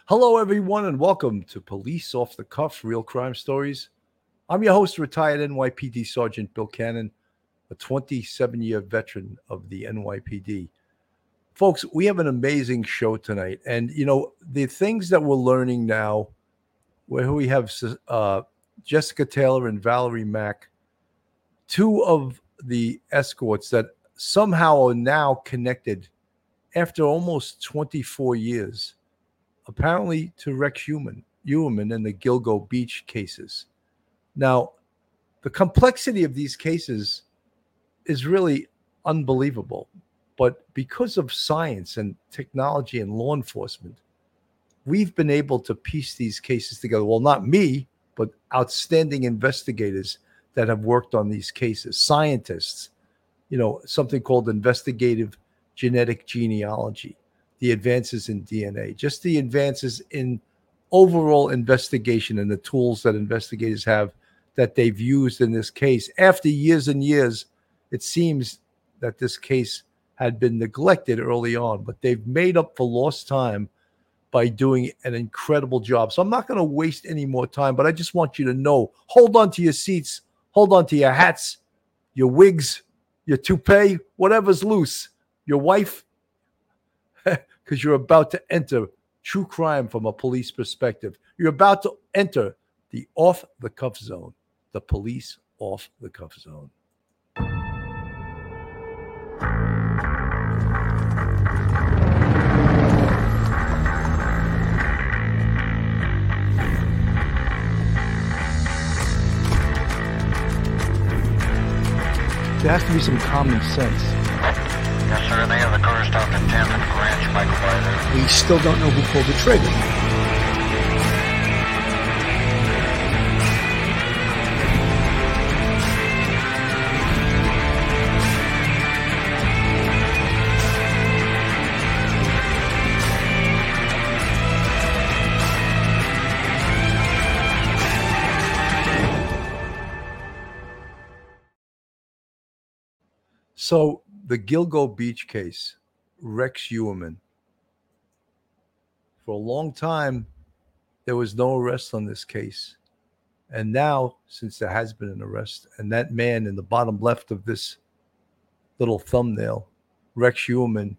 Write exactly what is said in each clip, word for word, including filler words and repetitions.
Hello, everyone, and welcome to Police Off the Cuff Real Crime Stories. I'm your host, retired N Y P D Sergeant Bill Cannon, a twenty-seven year veteran of the N Y P D. Folks, we have an amazing show tonight. And, you know, the things that we're learning now, where we have uh, Jessica Taylor and Valerie Mack, two of the escorts that somehow are now connected after almost twenty-four years, apparently to Rex Heuermann, Heuermann and the Gilgo Beach cases. Now, the complexity of these cases is really unbelievable. But because of science and technology and law enforcement, we've been able to piece these cases together. Well, not me, but outstanding investigators that have worked on these cases, scientists, you know, something called investigative genetic genealogy, the advances in D N A, just the advances in overall investigation and the tools that investigators have that they've used in this case. After years and years, it seems that this case had been neglected early on, but they've made up for lost time by doing an incredible job. So I'm not going to waste any more time, but I just want you to know, hold on to your seats, hold on to your hats, your wigs, your toupee, whatever's loose, your wife, because you're about to enter true crime from a police perspective. You're about to enter the off-the-cuff zone, the police off-the-cuff zone. There has to be some common sense. Yes, sir. They have the car stopped at tenth and Ranch Michael Bider. We still don't know who pulled the trigger. So the Gilgo Beach case, Rex Heuermann. For a long time, there was no arrest on this case. And now, since there has been an arrest, and that man in the bottom left of this little thumbnail, Rex Heuermann,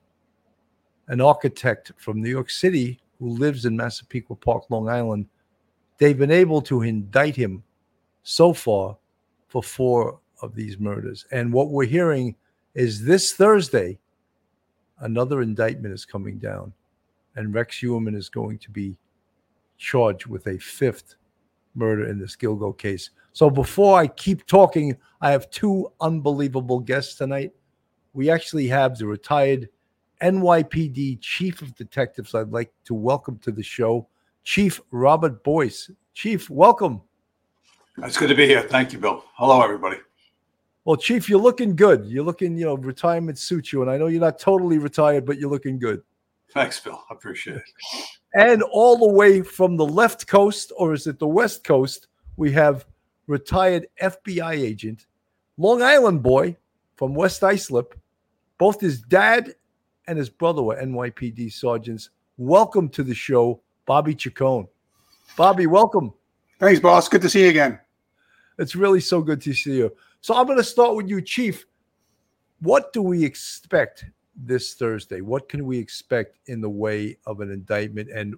an architect from New York City who lives in Massapequa Park, Long Island, they've been able to indict him so far for four of these murders. And what we're hearing is this Thursday, another indictment is coming down, and Rex Heuermann is going to be charged with a fifth murder in this Gilgo case. So before I keep talking, I have two unbelievable guests tonight. We actually have the retired N Y P D Chief of Detectives I'd like to welcome to the show, Chief Robert Boyce. Chief, welcome. It's good to be here. Thank you, Bill. Hello, everybody. Well, Chief, you're looking good. You're looking, you know, retirement suits you. And I know you're not totally retired, but you're looking good. Thanks, Bill. I appreciate it. And all the way from the left coast, or is it the west coast, we have retired F B I agent, Long Island boy from West Islip. Both his dad and his brother were N Y P D sergeants. Welcome to the show, Bobby Chacon. Bobby, welcome. Thanks, boss. Good to see you again. It's really so good to see you. So I'm going to start with you, Chief. What do we expect this Thursday? What can we expect in the way of an indictment? And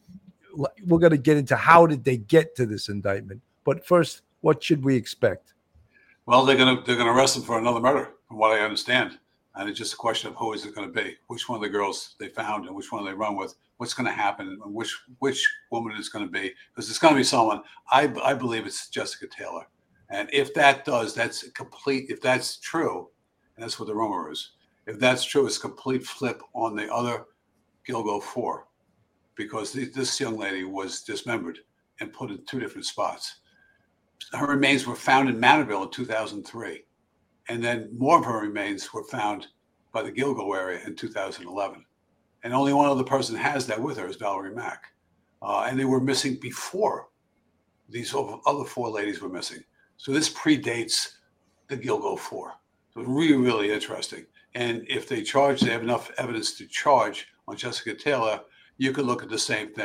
we're going to get into how did they get to this indictment. But first, what should we expect? Well, they're going to they're going to arrest him for another murder, from what I understand. And it's just a question of who is it going to be, which one of the girls they found and which one they run with, what's going to happen, and which which woman it's going to be. Because it's going to be someone, I, I believe it's Jessica Taylor. And if that does, that's complete. If that's true, and that's what the rumor is, if that's true, it's a complete flip on the other Gilgo four, because th- this young lady was dismembered and put in two different spots. Her remains were found in Manorville in two thousand three, and then more of her remains were found by the Gilgo area in two thousand eleven. And only one other person has that with her is Valerie Mack. Uh, and they were missing before these other four ladies were missing. So this predates the Gilgo four. So it's really, really interesting. And if they charge, they have enough evidence to charge on Jessica Taylor, you could look at the same thing.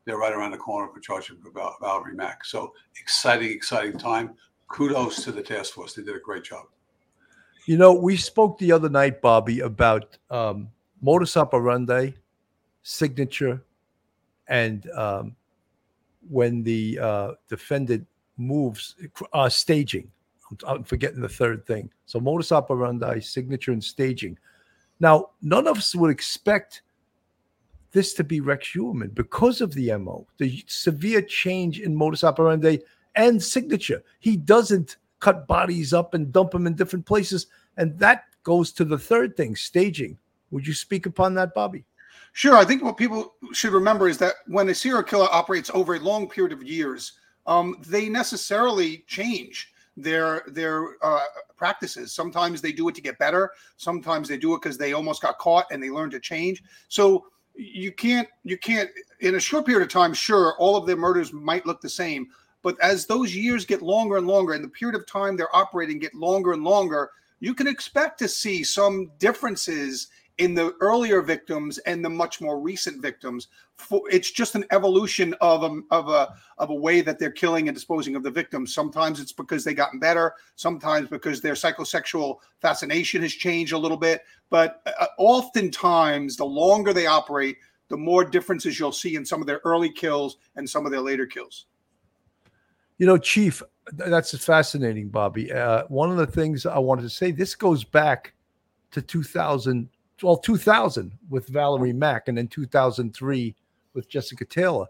they're right around the corner for charging for Val- Valerie Mack. So exciting, exciting time. Kudos to the task force. They did a great job. You know, we spoke the other night, Bobby, about um, modus operandi, signature, and um, when the uh, defendant moves, uh, staging. I'm, I'm forgetting the third thing. So modus operandi, signature, and staging. Now, none of us would expect this to be Rex Heuermann because of the M O, the severe change in modus operandi and signature. He doesn't cut bodies up and dump them in different places. And that goes to the third thing, staging. Would you speak upon that, Bobby? Sure. I think what people should remember is that when a serial killer operates over a long period of years, um, they necessarily change their their uh, practices. Sometimes they do it to get better. Sometimes they do it because they almost got caught and they learn to change. So you can't you can't in a short period of time. Sure, all of their murders might look the same, but as those years get longer and longer, and the period of time they're operating get longer and longer, you can expect to see some differences in the earlier victims and the much more recent victims. For, it's just an evolution of a, of a of a way that they're killing and disposing of the victims. Sometimes it's because they've gotten better. Sometimes because their psychosexual fascination has changed a little bit. But uh, oftentimes, the longer they operate, the more differences you'll see in some of their early kills and some of their later kills. You know, Chief, that's fascinating, Bobby. Uh, one of the things I wanted to say, this goes back to two thousand, well, two thousand with Valerie Mack, and then two thousand three with Jessica Taylor.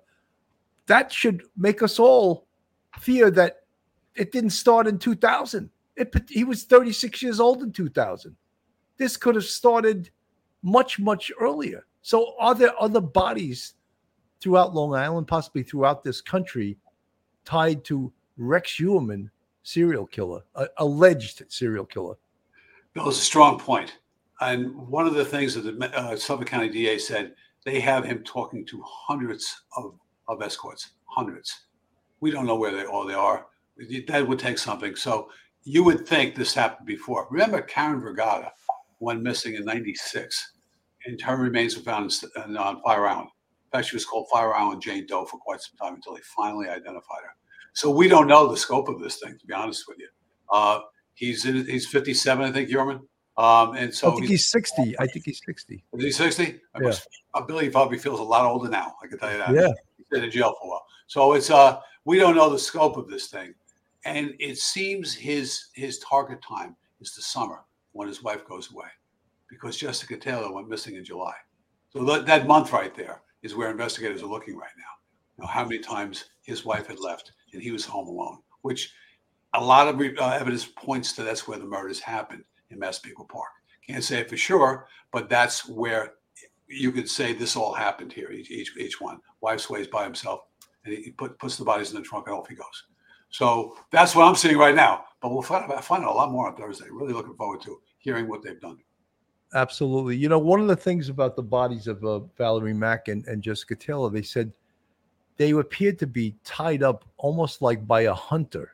That should make us all fear that it didn't start in two thousand. It, he was thirty-six years old in two thousand. This could have started much, much earlier. So are there other bodies throughout Long Island, possibly throughout this country, tied to Rex Heuermann, serial killer, uh, alleged serial killer? Bill, it's a strong point. And one of the things that the uh, Suffolk County D A said, they have him talking to hundreds of, of escorts, hundreds. We don't know where they all they are. That would take something. So you would think this happened before. Remember Karen Vergata went missing in ninety-six, and her remains were found in, in uh, Fire Island. In fact, she was called Fire Island Jane Doe for quite some time until they finally identified her. So we don't know the scope of this thing, to be honest with you. Uh, he's in, he's fifty-seven, I think, Heuermann. Um, and so I think he's, he's sixty. I think he's sixty. Is he sixty? I, yeah. must, I believe he probably feels a lot older now. I can tell you that. Yeah. He's been in jail for a while. So it's uh we don't know the scope of this thing. And it seems his his target time is the summer when his wife goes away, because Jessica Taylor went missing in July. So that, that month right there is where investigators are looking right now. You know, how many times his wife had left and he was home alone, which a lot of uh, evidence points to that's where the murders happened in Massapequa Park. Can't say it for sure, but that's where you could say this all happened here, each each, each one. Wife sways by himself, and he put, puts the bodies in the trunk, and off he goes. So that's what I'm seeing right now. But we'll find out, find out a lot more on Thursday. Really looking forward to hearing what they've done. Absolutely. You know, one of the things about the bodies of uh, Valerie Mack and, and Jessica Taylor, they said they appeared to be tied up almost like by a hunter.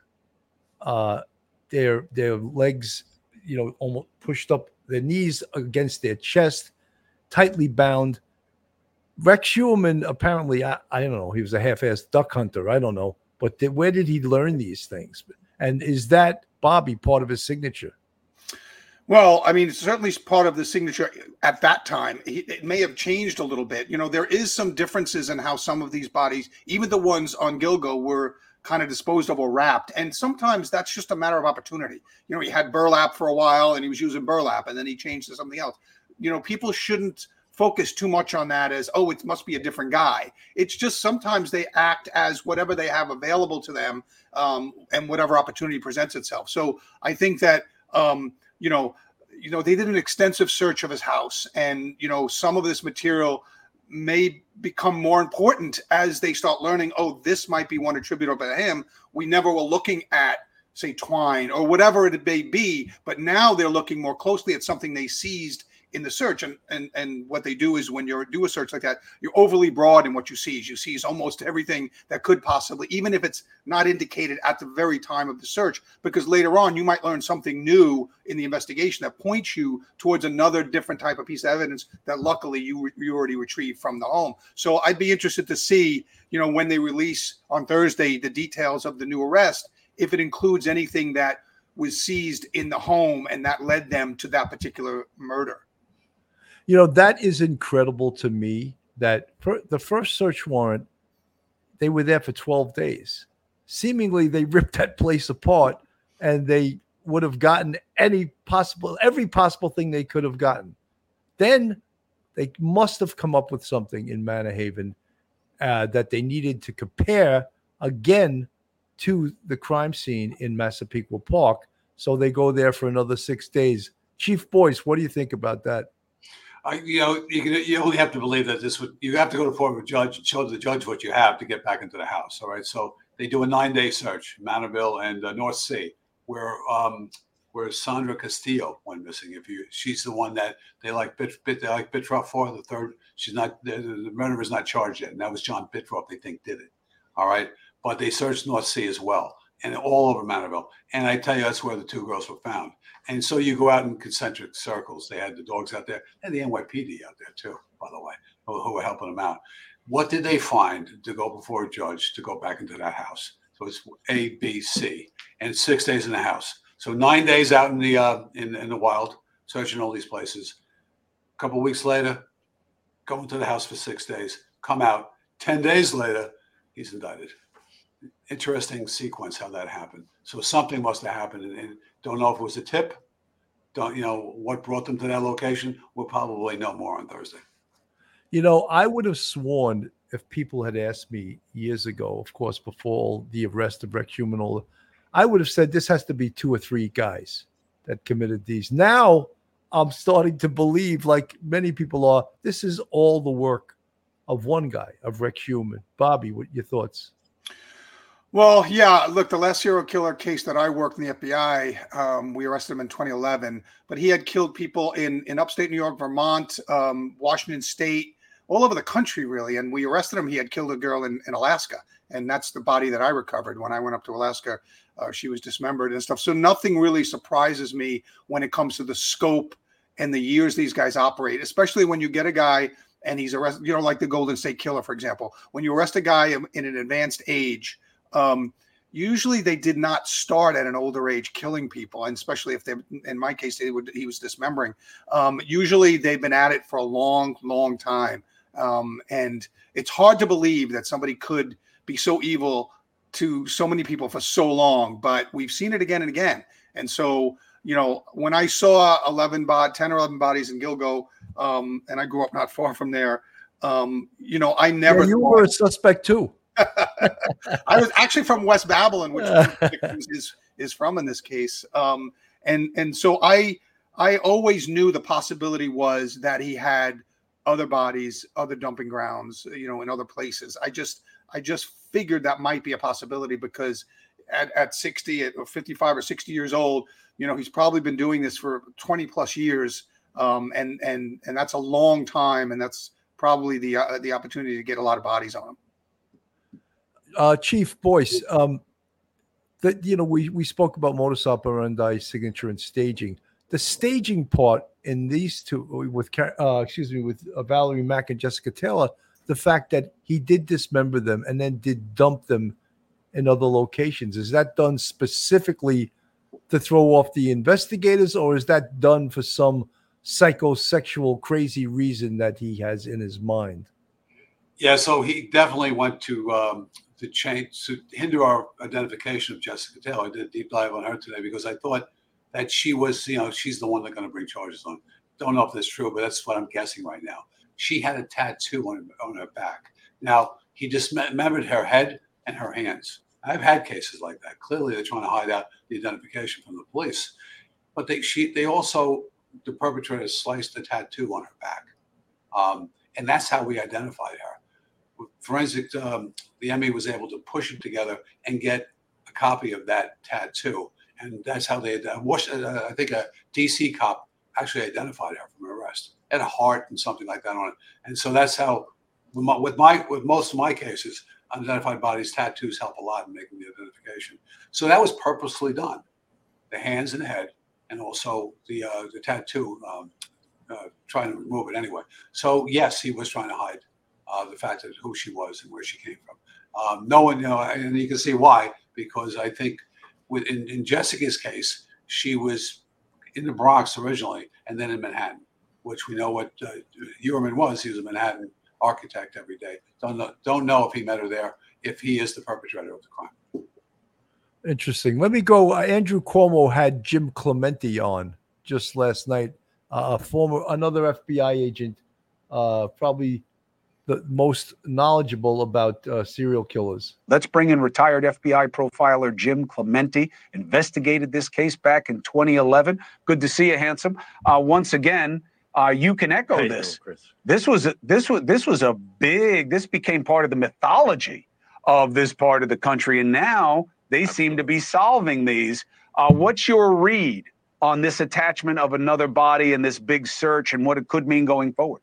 Uh, their their legs, you know, almost pushed up, their knees against their chest, tightly bound. Rex Heuermann, apparently, I, I don't know, he was a half-assed duck hunter. I don't know. But th- where did he learn these things? And is that, Bobby, part of his signature? Well, I mean, certainly part of the signature at that time. It may have changed a little bit. You know, there is some differences in how some of these bodies, even the ones on Gilgo, were kind of disposed of or wrapped. And sometimes that's just a matter of opportunity. You know, he had burlap for a while and he was using burlap and then he changed to something else. You know, people shouldn't focus too much on that as, oh, it must be a different guy. It's just sometimes they act as whatever they have available to them um, and whatever opportunity presents itself. So I think that, um, you know, you know, they did an extensive search of his house, and, you know, some of this material may become more important as they start learning, oh, this might be one attributable to him. We never were looking at, say, twine or whatever it may be, but now they're looking more closely at something they seized in the search. And and and what they do is when you do a search like that, you're overly broad in what you see. You see almost everything that could possibly, even if it's not indicated at the very time of the search, because later on you might learn something new in the investigation that points you towards another different type of piece of evidence that luckily you you already retrieved from the home. So I'd be interested to see, you know, when they release on Thursday the details of the new arrest, if it includes anything that was seized in the home and that led them to that particular murder. You know, that is incredible to me that for the first search warrant, they were there for twelve days. Seemingly they ripped that place apart and they would have gotten any possible, every possible thing they could have gotten. Then they must have come up with something in Manor Haven uh, that they needed to compare again to the crime scene in Massapequa Park. So they go there for another six days. Chief Boyce, what do you think about that? I, you know, you, can, you only have to believe that this would, you have to go to form of a judge and show the judge what you have to get back into the house. All right. So they do a nine day search, Manorville and uh, North Sea, where, um, where Sandra Castillo went missing. If you, she's the one that they like bit, bit they like Bittroff for. The third, she's not, the, the murderer is not charged yet. And that was John Bittroff, they think, did it. All right. But they searched North Sea as well, and all over Manorville. And I tell you, that's where the two girls were found. And so you go out in concentric circles. They had the dogs out there, and the N Y P D out there too, by the way, who, who were helping them out. What did they find to go before a judge to go back into that house? So it's A, B, C, and six days in the house. So nine days out in the uh, in in the wild, searching all these places. A couple of weeks later, go into the house for six days, come out. Ten days later, he's indicted. Interesting sequence how that happened. So something must have happened, and, and don't know if it was a tip. Don't you know what brought them to that location? We'll probably know more on Thursday. You know, I would have sworn if people had asked me years ago, of course, before the arrest of Rex Human, I would have said this has to be two or three guys that committed these. Now I'm starting to believe, like many people are, this is all the work of one guy, of Rex Human. Bobby, what your thoughts? Well, yeah, look, the last serial killer case that I worked in the F B I, um, we arrested him in twenty eleven, but he had killed people in, in upstate New York, Vermont, um, Washington State, all over the country, really. And we arrested him. He had killed a girl in, in Alaska. And that's the body that I recovered when I went up to Alaska. Uh, she was dismembered and stuff. So nothing really surprises me when it comes to the scope and the years these guys operate, especially when you get a guy and he's arrested, you know, like the Golden State Killer, for example. When you arrest a guy in, in an advanced age, Um, usually they did not start at an older age killing people, and especially if they, in my case, they would, he was dismembering. Um, usually they've been at it for a long, long time. Um, and it's hard to believe that somebody could be so evil to so many people for so long, but we've seen it again and again. And so, you know, when I saw eleven bod, ten or eleven bodies in Gilgo, um, and I grew up not far from there, um, you know, I never, yeah, you thought, were a suspect too. I was actually from West Babylon, which is is from in this case, um, and and so I I always knew the possibility was that he had other bodies, other dumping grounds, you know, in other places. I just I just figured that might be a possibility because at at sixty, at or fifty-five or sixty years old, you know, he's probably been doing this for twenty plus years, um, and and and that's a long time, and that's probably the uh, the opportunity to get a lot of bodies on him. Uh, Chief Boyce, um, that you know, we we spoke about modus operandi, signature, and staging. The staging part in these two, with uh, excuse me, with uh, Valerie Mack and Jessica Taylor, the fact that he did dismember them and then did dump them in other locations, is that done specifically to throw off the investigators, or is that done for some psychosexual crazy reason that he has in his mind? Yeah, so he definitely went to um, to change to hinder our identification of Jessica Taylor. I did a deep dive on her today because I thought that she was, you know, she's the one that's going to bring charges on. Don't know if that's true, but that's what I'm guessing right now. She had a tattoo on, on her back. Now, he dismembered her head and her hands. I've had cases like that. Clearly, they're trying to hide out the identification from the police. But they she they also, the perpetrator sliced the tattoo on her back. Um, and that's how we identified her. Forensic, um, the M E was able to push it together and get a copy of that tattoo. And that's how they, uh, I think a D C cop actually identified her from her arrest. had a heart and something like that on it. And so that's how, with my, with, my, with most of my cases, unidentified bodies, tattoos help a lot in making the identification. So that was purposely done. The hands and the head, and also the uh, the tattoo, um, uh, trying to remove it anyway. So yes, he was trying to hide uh, the fact that who she was and where she came from. Um, no one, you know, and you can see why, because I think with, in, in Jessica's case, she was in the Bronx originally and then in Manhattan, which we know what uh, Huerman was. He was a Manhattan architect every day. Don't know, don't know if he met her there, if he is the perpetrator of the crime. Interesting. Let me go. Uh, Andrew Cuomo had Jim Clemente on just last night, uh, a former, another F B I agent, uh, probably the most knowledgeable about uh, serial killers. Let's bring in retired F B I profiler Jim Clemente. Investigated this case back in twenty eleven. Good to see you, handsome. Uh, once again, uh, you can echo Hey, this. Chris. This was a, this was this was a big. This became part of the mythology of this part of the country, and now they seem to be solving these. Uh, what's your read on this attachment of another body and this big search, and what it could mean going forward?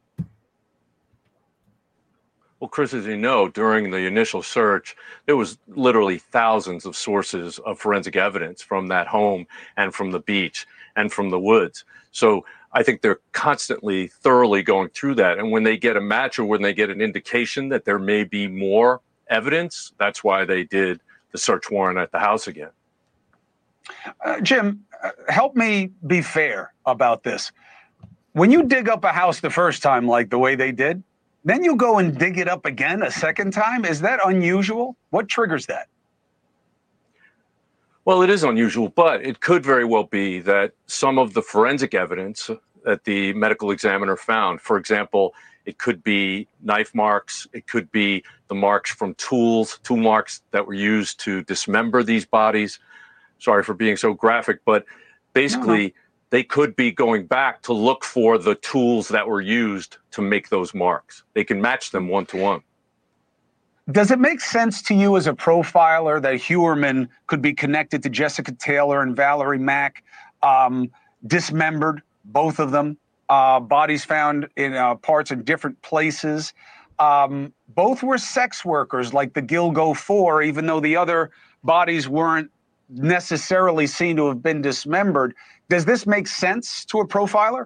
Well, Chris, as you know, during the initial search, there was literally thousands of sources of forensic evidence from that home and from the beach and from the woods. So I think they're constantly thoroughly going through that. And when they get a match or when they get an indication that there may be more evidence, that's why they did the search warrant at the house again. Uh, Jim, uh, help me be fair about this. When you dig up a house the first time, like the way they did, then you go and dig it up again a second time. Is that unusual? What triggers that? Well, it is unusual, but it could very well be that some of the forensic evidence that the medical examiner found, for example, it could be knife marks, it could be the marks from tools, tool marks that were used to dismember these bodies. Sorry for being so graphic, but basically, no, no. They could be going back to look for the tools that were used to make those marks. They can match them one to one. Does it make sense to you as a profiler that Huerman could be connected to Jessica Taylor and Valerie Mack, um, dismembered, both of them, uh, bodies found in uh, parts in different places? Um, both were sex workers like the Gilgo Four, even though the other bodies weren't necessarily seen to have been dismembered. Does this make sense to a profiler?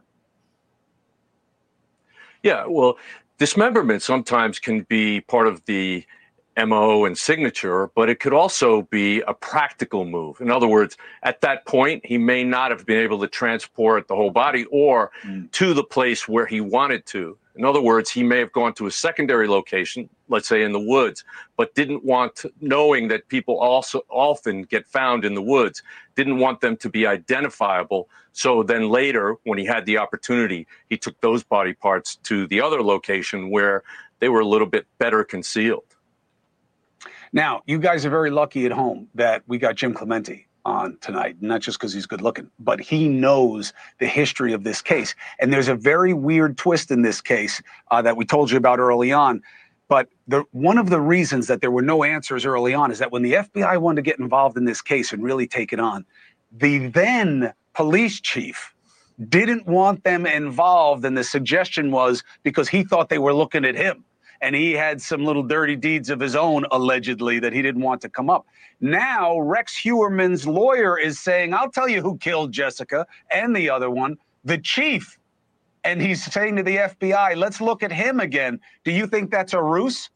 Yeah, well, dismemberment sometimes can be part of the M O and signature, but it could also be a practical move. In other words, at that point, he may not have been able to transport the whole body or mm. to the place where he wanted to. In other words, he may have gone to a secondary location, let's say in the woods, but didn't want to, knowing that people also often get found in the woods, didn't want them to be identifiable. So then later, when he had the opportunity, he took those body parts to the other location where they were a little bit better concealed. Now, you guys are very lucky at home that we got Jim Clemente on tonight, not just because he's good looking, but he knows the history of this case. And there's a very weird twist in this case uh, that we told you about early on. But the, one of the reasons that there were no answers early on is that when the F B I wanted to get involved in this case and really take it on, the then police chief didn't want them involved. And the suggestion was because he thought they were looking at him. And he had some little dirty deeds of his own, allegedly, that he didn't want to come up. Now, Rex Huerman's lawyer is saying, I'll tell you who killed Jessica and the other one, the chief. And he's saying to the F B I, let's look at him again. Do you think that's a ruse?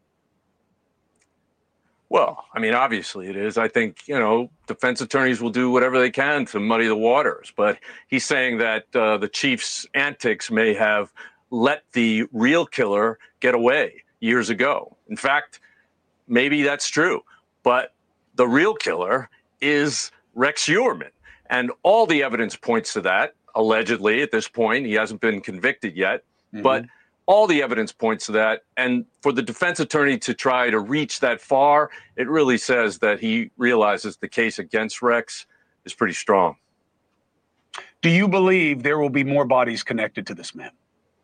Well, I mean, obviously it is. I think, you know, defense attorneys will do whatever they can to muddy the waters. But he's saying that uh, the chief's antics may have let the real killer get away years ago. In fact, maybe that's true, but the real killer is Rex Huerman. And all the evidence points to that, allegedly at this point. He hasn't been convicted yet, mm-hmm. but all the evidence points to that. And for the defense attorney to try to reach that far, it really says that he realizes the case against Rex is pretty strong. Do you believe there will be more bodies connected to this man?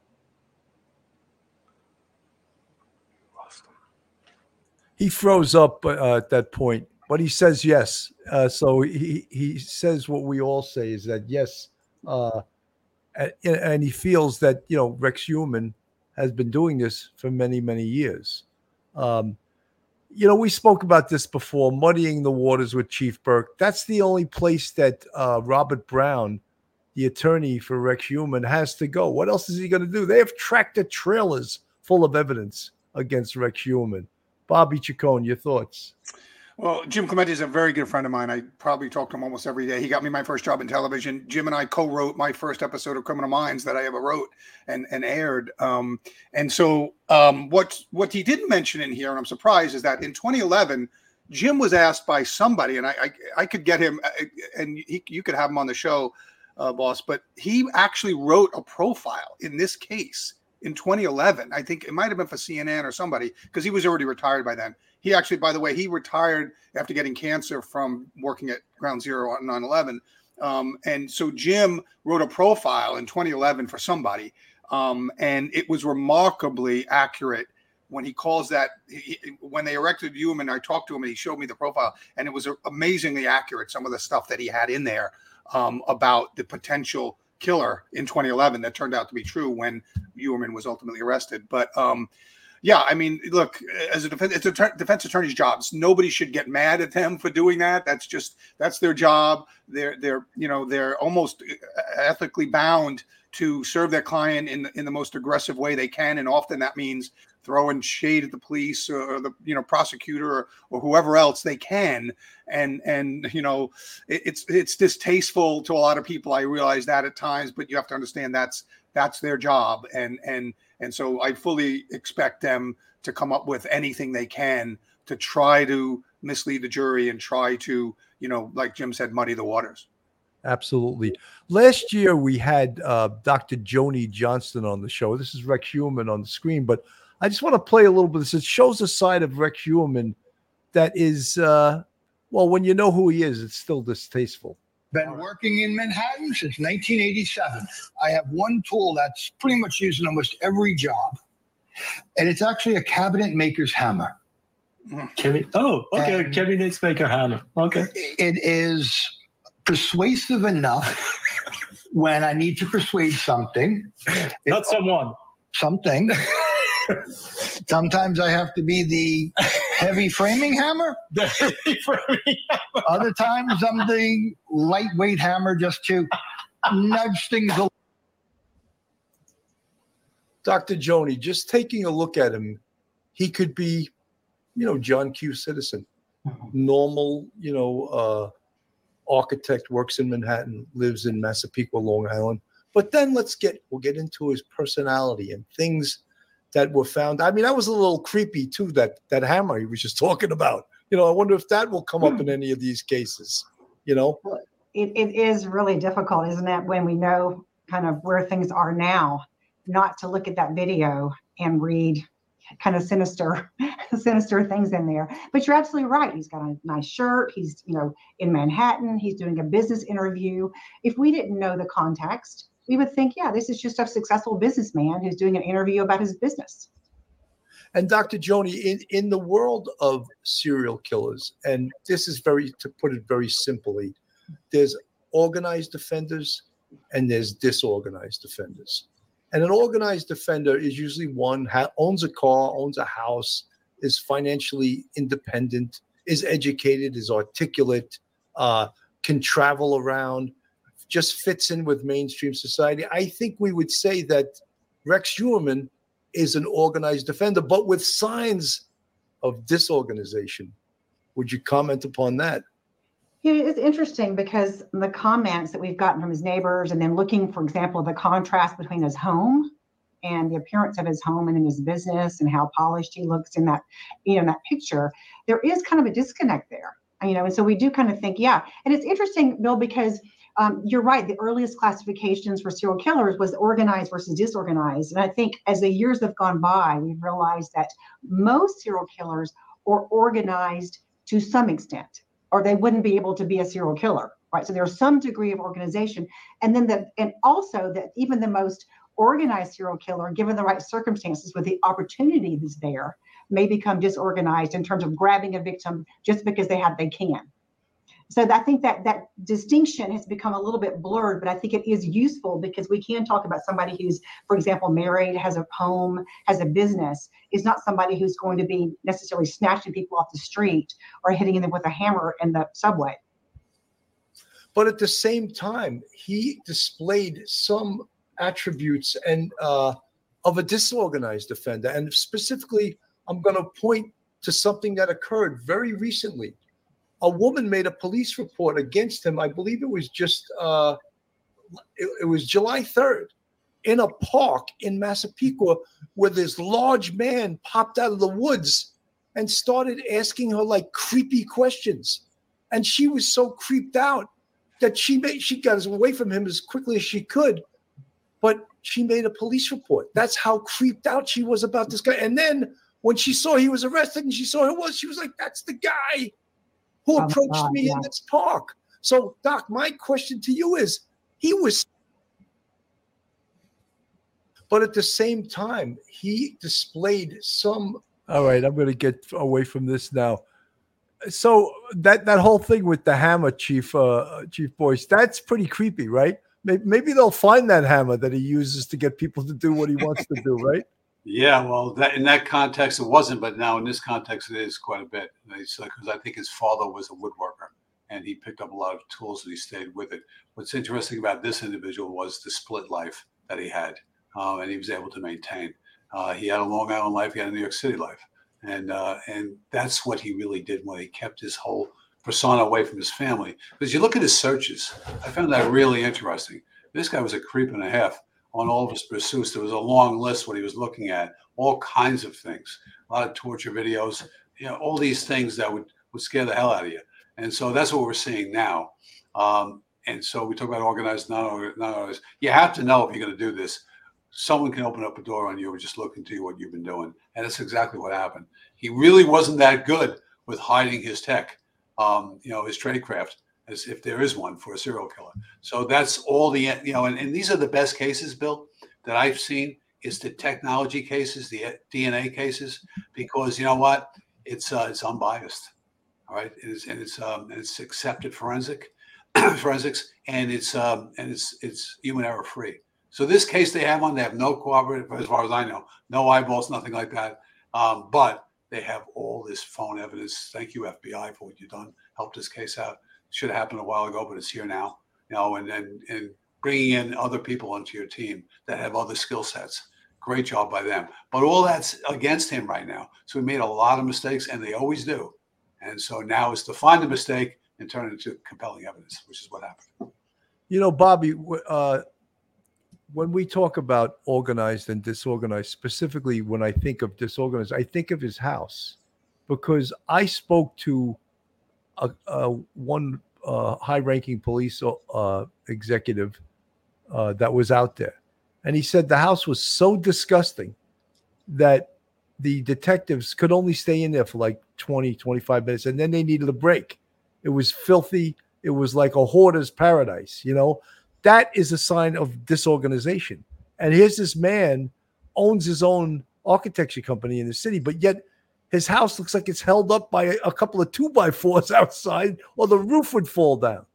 He froze up uh, at that point, but he says yes. Uh, so he he says what we all say is that yes, uh, and, and he feels that, you know, Rex Heumann has been doing this for many, many years. Um, you know, we spoke about this before, muddying the waters with Chief Burke. That's the only place that uh, Robert Brown, the attorney for Rex Heumann, has to go. What else is he going to do? They have tractor trailers full of evidence against Rex Heumann. Bobby Chacon, your thoughts? Well, Jim Clemente is a very good friend of mine. I probably talk to him almost every day. He got me my first job in television. Jim and I co-wrote my first episode of Criminal Minds that I ever wrote and, and aired. Um, and so um, what what he didn't mention in here, and I'm surprised, is that in twenty eleven, Jim was asked by somebody, and I I, I could get him, and he, you could have him on the show, uh, boss, but he actually wrote a profile in this case in twenty eleven. I think it might have been for C N N or somebody, because he was already retired by then. He actually, by the way, he retired after getting cancer from working at Ground Zero on nine eleven. Um, and so Jim wrote a profile in twenty eleven for somebody. Um, and it was remarkably accurate when he calls that, he, when they erected Heumann, I talked to him and he showed me the profile, and it was amazingly accurate, some of the stuff that he had in there um, about the potential killer in twenty eleven that turned out to be true when Heumann was ultimately arrested. But um, yeah, I mean, look, as a defense, it's a ter- defense attorney's job. Nobody should get mad at them for doing that. That's just, that's their job. They're, they're, you know, they're almost ethically bound to serve their client in, in the most aggressive way they can. And often that means throwing shade at the police or the, you know, prosecutor or, or whoever else they can. And, and, you know, it, it's, it's distasteful to a lot of people. I realize that at times, but you have to understand that's, that's their job. And, and, and so I fully expect them to come up with anything they can to try to mislead the jury and try to, you know, like Jim said, muddy the waters. Absolutely. Last year we had uh, Doctor Joni Johnston on the show. This is Rex Heumann on the screen, but I just want to play a little bit. It shows a side of Rex Heumann that is, uh, well, when you know who he is, it's still distasteful. Been working in Manhattan since nineteen eighty-seven. I have one tool that's pretty much used in almost every job, and it's actually a cabinet maker's hammer. Cabinet, oh, okay, And cabinet maker hammer. Okay. it is persuasive enough when I need to persuade something. Not It- someone. something. Sometimes I have to be the heavy framing hammer. Other times I'm the lightweight hammer just to nudge things along. Doctor Joni, just taking a look at him, he could be, you know, John Q. Citizen, normal, you know, uh, architect, works in Manhattan, lives in Massapequa, Long Island. But then let's get, we'll get into his personality and things that were found. I mean, that was a little creepy too, that, that hammer he was just talking about. You know, I wonder if that will come up in any of these cases, you know? It, it is really difficult, isn't it, when we know kind of where things are now, not to look at that video and read kind of sinister, sinister things in there. But you're absolutely right. He's got a nice shirt. He's, you know, in Manhattan. He's doing a business interview. If we didn't know the context, we would think, yeah, this is just a successful businessman who's doing an interview about his business. And Doctor Joni, in, in the world of serial killers, and this is very, to put it very simply, there's organized offenders and there's disorganized offenders. And an organized offender is usually one ha- owns a car, owns a house, is financially independent, is educated, is articulate, uh, can travel around, just fits in with mainstream society. I think we would say that Rex Heumann is an organized offender, but with signs of disorganization. Would you comment upon that? Yeah, it's interesting because the comments that we've gotten from his neighbors, and then looking, for example, the contrast between his home and the appearance of his home and in his business and how polished he looks in that, you know, in that picture, there is kind of a disconnect there, you know, and so we do kind of think, yeah. And it's interesting, Bill, because um, you're right. The earliest classifications for serial killers was organized versus disorganized. And I think as the years have gone by, we've realized that most serial killers are organized to some extent, or they wouldn't be able to be a serial killer, right? So there's some degree of organization. And then the, and also that even the most organized serial killer, given the right circumstances with the opportunity that's there, may become disorganized in terms of grabbing a victim just because they have, they can. So I think that that distinction has become a little bit blurred, but I think it is useful because we can talk about somebody who's, for example, married, has a home, has a business, is not somebody who's going to be necessarily snatching people off the street or hitting them with a hammer in the subway. But at the same time, he displayed some attributes and uh, of a disorganized offender. And specifically, I'm going to point to something that occurred very recently. A woman made a police report against him. I believe it was just, uh, it, it was July third, in a park in Massapequa, where this large man popped out of the woods and started asking her like creepy questions. And she was so creeped out that she made, she got away from him as quickly as she could, but she made a police report. That's how creeped out she was about this guy. And then when she saw he was arrested and she saw who it was, she was like, that's the guy who approached oh God, me yeah. in this park. So, Doc, my question to you is, he was, but at the same time, he displayed some. All right, I'm going to get away from this now. So that, that whole thing with the hammer, Chief uh, Chief Boyce, that's pretty creepy, right? Maybe, maybe they'll find that hammer that he uses to get people to do what he wants to do, right? Yeah, well, that in that context, it wasn't, but now in this context, it is quite a bit. Because I think his father was a woodworker, and he picked up a lot of tools and he stayed with it. What's interesting about this individual was the split life that he had, um, and he was able to maintain. Uh, he had a Long Island life, he had a New York City life, and uh, and that's what he really did when he kept his whole persona away from his family. Because you look at his searches, I found that really interesting. This guy was a creep and a half. On all of his pursuits, there was a long list what he was looking at, all kinds of things, a lot of torture videos, you know, all these things that would, would scare the hell out of you. And so that's what we're seeing now. Um, and so we talk about organized, not organized, not organized. You have to know if you're going to do this. Someone can open up a door on you and just look into what you've been doing. And that's exactly what happened. He really wasn't that good with hiding his tech, um, you know, his tradecraft, as if there is one for a serial killer. So that's all the, you know, and, and these are the best cases, Bill, that I've seen is the technology cases, the D N A cases, because you know what? It's uh, it's unbiased. All right. It is, and it's um, and it's accepted forensic forensics, and it's um, and it's it's human error free. So this case they have on, they have no cooperative, as far as I know, no eyeballs, nothing like that. Um, but they have all this phone evidence. Thank you, F B I, for what you've done. Helped this case out. Should have happened a while ago, but it's here now. You know, and and and bringing in other people onto your team that have other skill sets. Great job by them. But all that's against him right now. So he made a lot of mistakes, and they always do. And so now is to find the mistake and turn it into compelling evidence, which is what happened. You know, Bobby, uh, when we talk about organized and disorganized, specifically when I think of disorganized, I think of his house, because I spoke to a, a one uh, high-ranking police uh, executive uh, that was out there. And he said the house was so disgusting that the detectives could only stay in there for like twenty, twenty-five minutes, and then they needed a break. It was filthy. It was like a hoarder's paradise, you know? That is a sign of disorganization. And here's this man owns his own architecture company in the city, but yet his house looks like it's held up by a, a couple of two-by-fours outside, or the roof would fall down.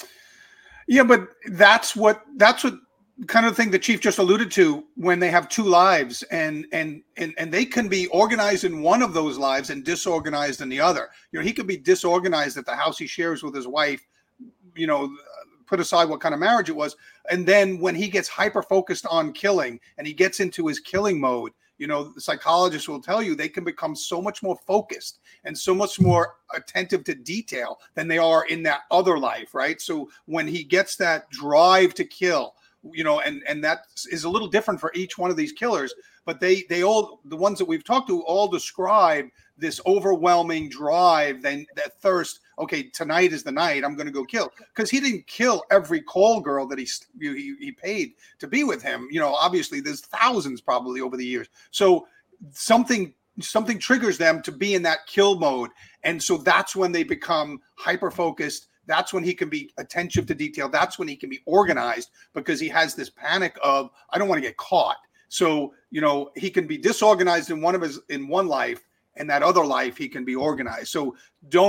Yeah, but that's what that's what kind of thing the chief just alluded to, when they have two lives, and and and and they can be organized in one of those lives and disorganized in the other. You know, he could be disorganized at the house he shares with his wife, you know, put aside what kind of marriage it was, and then when he gets hyper focused on killing and he gets into his killing mode, you know, the psychologists will tell you they can become so much more focused and so much more attentive to detail than they are in that other life, right? So when he gets that drive to kill, you know, and and that is a little different for each one of these killers, but they they all, the ones that we've talked to, all describe this overwhelming drive, then that thirst. Okay, tonight is the night I'm going to go kill, because he didn't kill every call girl that he, he he paid to be with him. You know, obviously there's thousands probably over the years. So something something triggers them to be in that kill mode, and so that's when they become hyper focused. That's when he can be attentive to detail. That's when he can be organized, because he has this panic of, I don't want to get caught. So, you know, he can be disorganized in one of his, in one life, and that other life he can be organized. So don't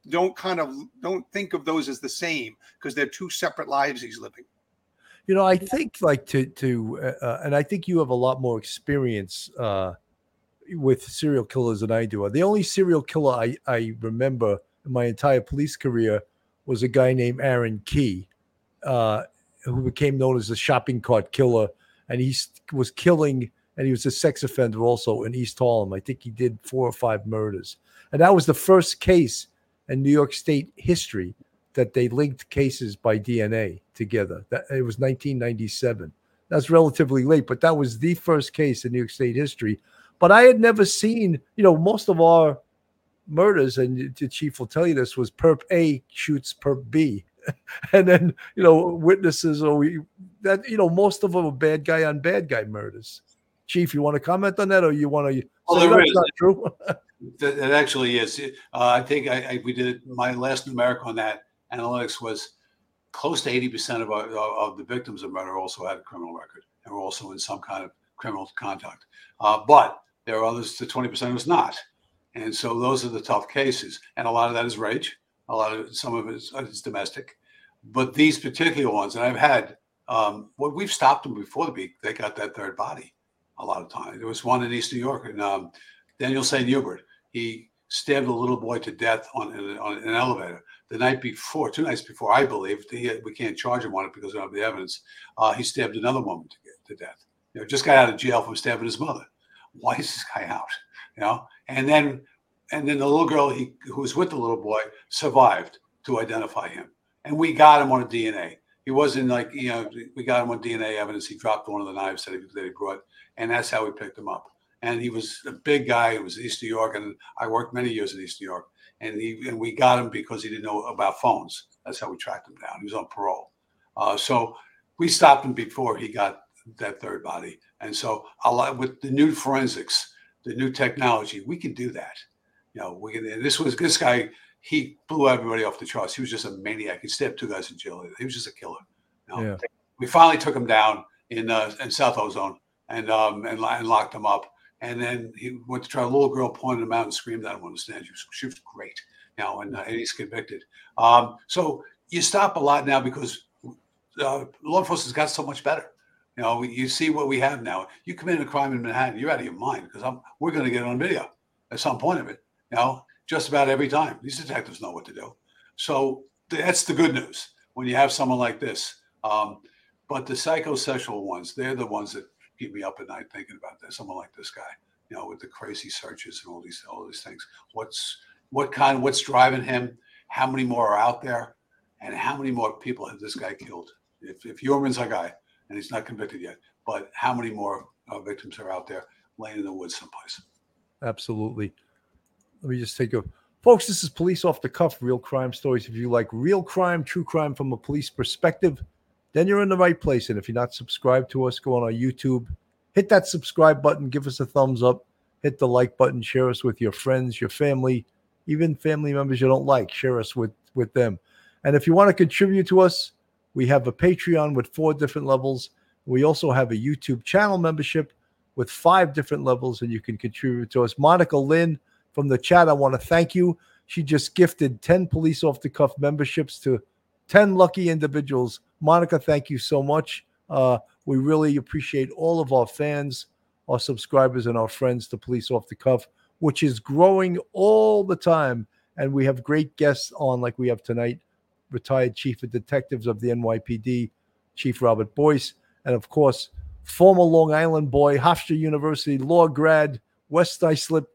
don't kind of don't think of those as the same because they're two separate lives he's living. You know, I think like to to uh, and I think you have a lot more experience uh, with serial killers than I do. The only serial killer I I remember in my entire police career was a guy named Aaron Key, uh, who became known as the shopping cart killer, and he was killing. And he was a sex offender also in East Harlem. I think he did four or five murders. And that was the first case in New York State history that they linked cases by D N A together. That, it was nineteen ninety-seven. That's relatively late, but that was the first case in New York State history. But I had never seen, you know, most of our murders, and the chief will tell you this, was Perp A shoots Perp B. And then, you know, witnesses, or we, that, you know, most of them are bad guy on bad guy murders. Chief, you want to comment on that, or you want to? Well, say there that's is. Not true. That, that actually is. Uh, I think I, I we did my last numeric on that analytics was close to eighty percent of our, of the victims of murder also had a criminal record and were also in some kind of criminal conduct. Uh, but there are others, the twenty percent who's not, and so those are the tough cases. And a lot of that is rage. A lot of it, some of it is, is domestic. But these particular ones, and I've had, um, well, we've stopped them before the beat. They got that third body. A lot of time. There was one in East New York, and um, Daniel Saint Hubert. He stabbed a little boy to death on, on an elevator the night before, two nights before, I believe. He, we can't charge him on it because we don't have the evidence. Uh, he stabbed another woman to, get, to death. You know, just got out of jail from stabbing his mother. Why is this guy out? You know, and then and then the little girl he who was with the little boy survived to identify him, and we got him on a D N A. He wasn't like, you know, we got him on D N A evidence. He dropped one of the knives that he, that he brought. And that's how we picked him up. And he was a big guy. He was East New York, and I worked many years in East New York. And he and we got him because he didn't know about phones. That's how we tracked him down. He was on parole. Uh, so we stopped him before he got that third body. And so a lot with the new forensics, the new technology, we can do that. You know, we can. And this was this guy. He blew everybody off the charts. He was just a maniac. He stabbed two guys in jail. He was just a killer. You know? Yeah. We finally took him down in uh, in South Ozone. And um and, and locked him up, and then he went to try. A little girl pointed him out and screamed at him on the stand. She was, she was great, you know, and, uh, and he's convicted. Um, so you stop a lot now because uh, law enforcement's got so much better. You know, you see what we have now. You commit a crime in Manhattan, you're out of your mind because I'm we're going to get it on video at some point of it. You know, just about every time. These detectives know what to do. So that's the good news when you have someone like this. Um, but the psychosexual ones, they're the ones that keep me up at night thinking about this. Someone like this guy, you know, with the crazy searches and all these all these things. What's what kind? What's driving him? How many more are out there? And how many more people have this guy killed? If if Yorman's our guy and he's not convicted yet, but how many more uh, victims are out there laying in the woods someplace? Absolutely. Let me just take a folks. This is Police Off the Cuff, real crime stories. If you like real crime, true crime from a police perspective, then you're in the right place. And if you're not subscribed to us, go on our YouTube, hit that subscribe button, give us a thumbs up, hit the like button, share us with your friends, your family, even family members you don't like, share us with, with them. And if you want to contribute to us, we have a Patreon with four different levels. We also have a YouTube channel membership with five different levels, and you can contribute to us. Monica Lynn from the chat, I want to thank you. She just gifted ten Police Off the Cuff memberships to ten lucky individuals. Monica, thank you so much. Uh, we really appreciate all of our fans, our subscribers, and our friends to Police Off the Cuff, which is growing all the time. And we have great guests on, like we have tonight, retired Chief of Detectives of the N Y P D, Chief Robert Boyce, and of course, former Long Island boy, Hofstra University law grad, West Islip,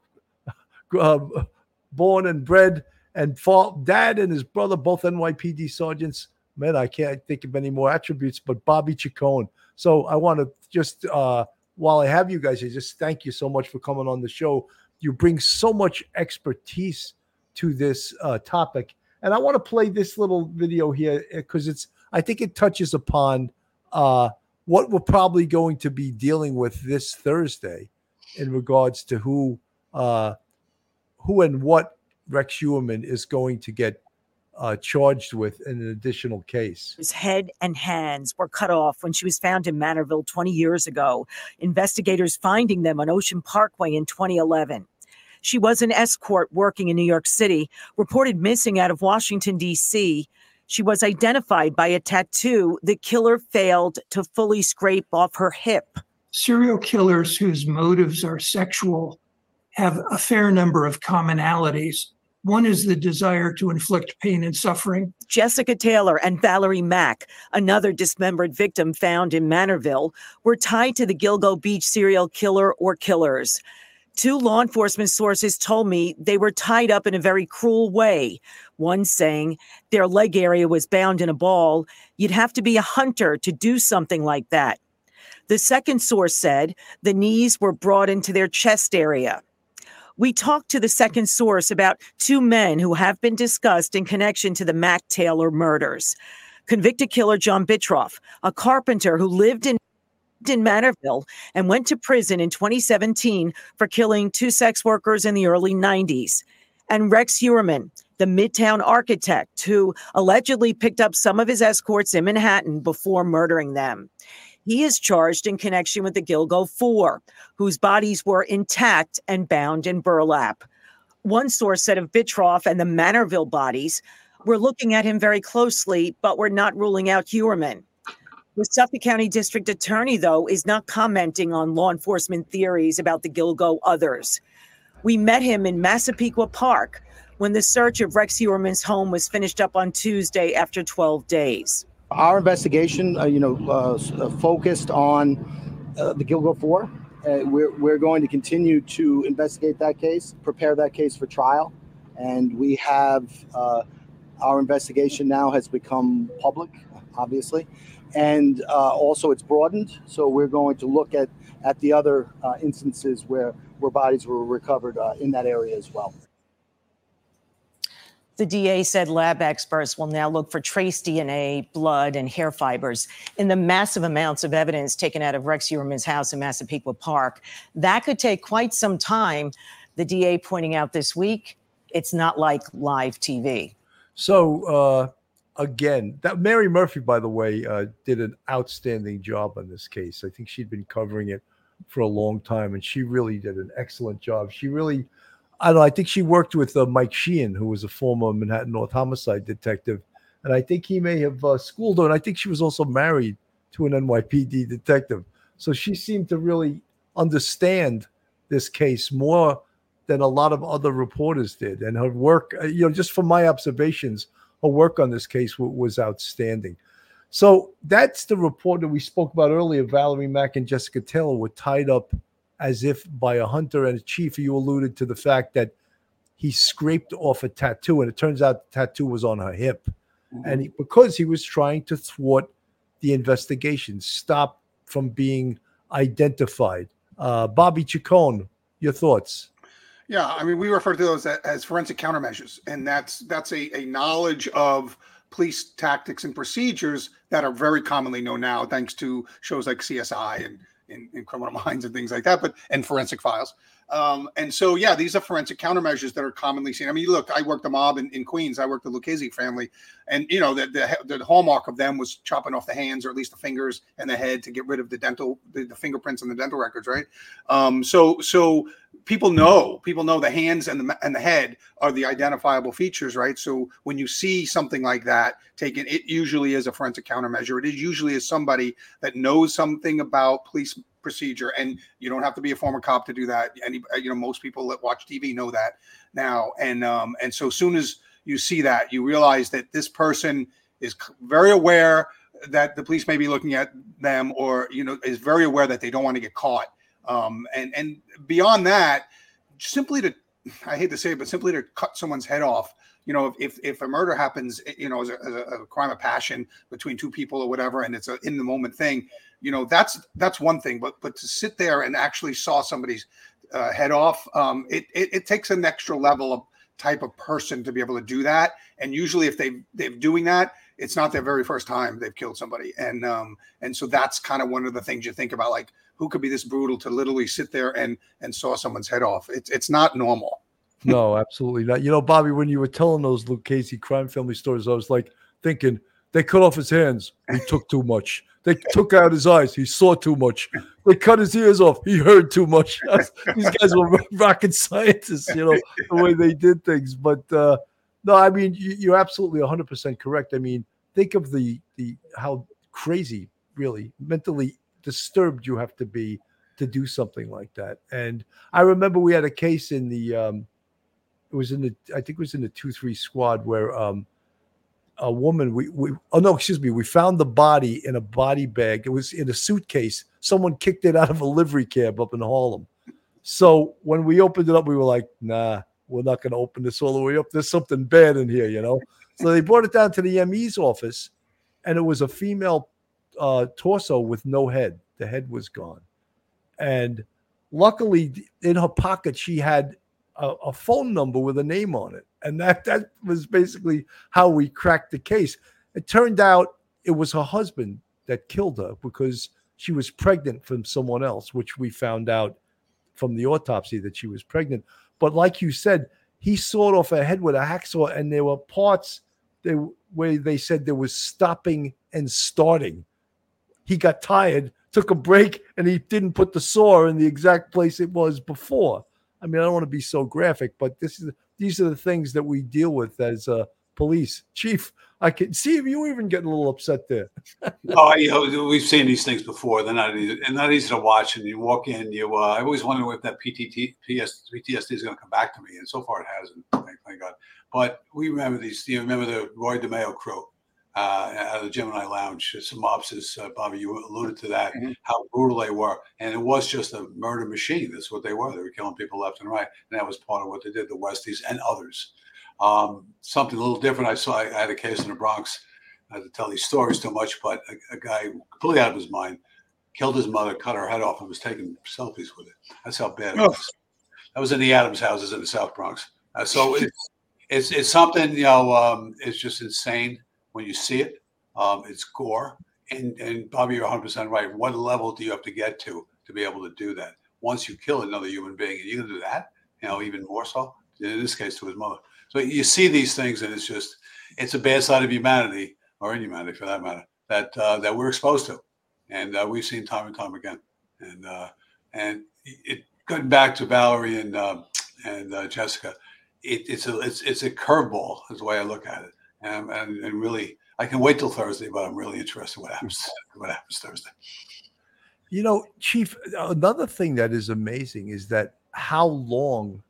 uh, born and bred, and fa- dad and his brother, both N Y P D sergeants. Man, I can't think of any more attributes, but Bobby Chacon. So I want to just, uh, while I have you guys, I just thank you so much for coming on the show. You bring so much expertise to this uh, topic. And I want to play this little video here because it's, I think it touches upon uh, what we're probably going to be dealing with this Thursday in regards to who, uh, who and what Rex Heuermann is going to get uh, charged with in an additional case. His head and hands were cut off when she was found in Manorville twenty years ago. Investigators finding them on Ocean Parkway in twenty eleven. She was an escort working in New York City, reported missing out of Washington, D C. She was identified by a tattoo the killer failed to fully scrape off her hip. Serial killers whose motives are sexual have a fair number of commonalities. One is the desire to inflict pain and suffering. Jessica Taylor and Valerie Mack, another dismembered victim found in Manorville, were tied to the Gilgo Beach serial killer or killers. Two law enforcement sources told me they were tied up in a very cruel way. One saying their leg area was bound in a ball. You'd have to be a hunter to do something like that. The second source said the knees were brought into their chest area. We talked to the second source about two men who have been discussed in connection to the Mack Taylor murders. Convicted killer John Bitroff, a carpenter who lived in in Manorville and went to prison in twenty seventeen for killing two sex workers in the early nineties. And Rex Heuermann, the Midtown architect who allegedly picked up some of his escorts in Manhattan before murdering them. He is charged in connection with the Gilgo Four, whose bodies were intact and bound in burlap. One source said of Bitroff and the Manorville bodies, we're looking at him very closely, but we're not ruling out Heuermann. The Suffolk County District Attorney, though, is not commenting on law enforcement theories about the Gilgo others. We met him in Massapequa Park when the search of Rex Heuermann's home was finished up on Tuesday after twelve days. Our investigation, uh, you know, uh, focused on uh, the Gilgo Four. Uh, we're, we're going to continue to investigate that case, prepare that case for trial. And we have, uh, our investigation now has become public, obviously. And uh, also it's broadened. So we're going to look at, at the other uh, instances where, where bodies were recovered uh, in that area as well. The D A said lab experts will now look for trace D N A, blood, and hair fibers in the massive amounts of evidence taken out of Rex Heuermann's house in Massapequa Park. That could take quite some time. The D A pointing out this week, it's not like live T V. So, uh, again, that Mary Murphy, by the way, uh, did an outstanding job on this case. I think she'd been covering it for a long time, and she really did an excellent job. She really... I don't know. I think she worked with uh, Mike Sheehan, who was a former Manhattan North homicide detective. And I think he may have uh, schooled her. And I think she was also married to an N Y P D detective. So she seemed to really understand this case more than a lot of other reporters did. And her work, uh, you know, just from my observations, her work on this case w- was outstanding. So that's the report that we spoke about earlier. Valerie Mack and Jessica Taylor were tied up as if by a hunter and a chief. You alluded to the fact that he scraped off a tattoo, and it turns out the tattoo was on her hip. Mm-hmm. And he, because he was trying to thwart the investigation, stop from being identified. Uh, Bobby Chacon, your thoughts? Yeah, I mean, we refer to those as, as forensic countermeasures, and that's that's a, a knowledge of police tactics and procedures that are very commonly known now, thanks to shows like C S I and In, in Criminal Minds and things like that, but and Forensic Files. Um, and so, yeah, these are forensic countermeasures that are commonly seen. I mean, look, I worked the mob in, in Queens. I worked the Lucchese family, and you know, the, the the hallmark of them was chopping off the hands or at least the fingers and the head to get rid of the dental, the, the fingerprints and the dental records, right? Um, so, so people know, people know the hands and the and the head are the identifiable features, right? So when you see something like that taken, it usually is a forensic countermeasure. It is usually is somebody that knows something about police procedure, and you don't have to be a former cop to do that. Any, you know, most people that watch T V know that now, and um, and so as soon as you see that, you realize that this person is very aware that the police may be looking at them, or you know, is very aware that they don't want to get caught. Um, and and beyond that, simply to, I hate to say it, but simply to cut someone's head off. You know, if if a murder happens, you know, as a, as a crime of passion between two people or whatever, and it's a in the moment thing, you know, that's that's one thing. But but to sit there and actually saw somebody's uh, head off, um, it, it it takes an extra level of type of person to be able to do that. And usually, if they they're doing that, it's not their very first time they've killed somebody. And um and so that's kind of one of the things you think about, like, who could be this brutal to literally sit there and and saw someone's head off? It's it's not normal. No, absolutely not. You know, Bobby, when you were telling those Lucchese crime family stories, I was like thinking, they cut off his hands. He took too much. They took out his eyes. He saw too much. they cut his ears off. He heard too much. These guys were rocket scientists, you know, the way they did things. But uh, no, I mean, you, you're absolutely one hundred percent correct. I mean, think of the the how crazy, really, mentally disturbed you have to be to do something like that. And I remember we had a case in the, um, it was in the, I think it was in the two three squad where um, a woman, we, we, oh no, excuse me, we found the body in a body bag. It was in a suitcase. Someone kicked it out of a livery cab up in Harlem. So when we opened it up, we were like, nah, we're not going to open this all the way up. There's something bad in here, you know? So they brought it down to the M E's office, and it was a female uh, torso with no head. The head was gone. And luckily, in her pocket, she had a, a phone number with a name on it. And that, that was basically how we cracked the case. It turned out it was her husband that killed her because she was pregnant from someone else, which we found out from the autopsy that she was pregnant. But like you said, he sawed off her head with a hacksaw, and there were parts they, where they said there was stopping and starting. He got tired, took a break, and he didn't put the saw in the exact place it was before. I mean, I don't want to be so graphic, but this is these are the things that we deal with as uh, police. Chief, I can see you even getting a little upset there. Oh, you know, we've seen these things before. They're not easy, and not easy to watch. And you walk in, you. Uh, I always wonder if that P T T, P S, P T S D is going to come back to me, and so far it hasn't. Thank, thank God. But we remember these. You remember the Roy DeMeo crew uh, out of the Gemini Lounge. Synopsis, uh, Bobby, you alluded to that. Mm-hmm. How brutal they were, and it was just a murder machine. That's what they were. They were killing people left and right, and that was part of what they did. The Westies and others. Um, something a little different. I saw. I had a case in the Bronx. I have to tell these stories too much, but a, a guy completely out of his mind killed his mother, cut her head off, and was taking selfies with it. That's how bad it oh. was. That was in the Adams houses in the South Bronx. Uh, so it's, it's it's something, you know, um, it's just insane when you see it. Um, it's gore. And, and Bobby, you're one hundred percent right. What level do you have to get to to be able to do that? Once you kill another human being, and you can do that, you know, even more so, in this case, to his mother. So you see these things, and it's just, it's a bad side of humanity, or inhumanity for that matter, that uh, that we're exposed to, and uh, we've seen time and time again. And uh, and it going back to Valerie and uh, and uh, Jessica, it, it's a it's it's a curveball is the way I look at it, and, and and really I can wait till Thursday, but I'm really interested in what happens what happens Thursday. You know, Chief, another thing that is amazing is that how long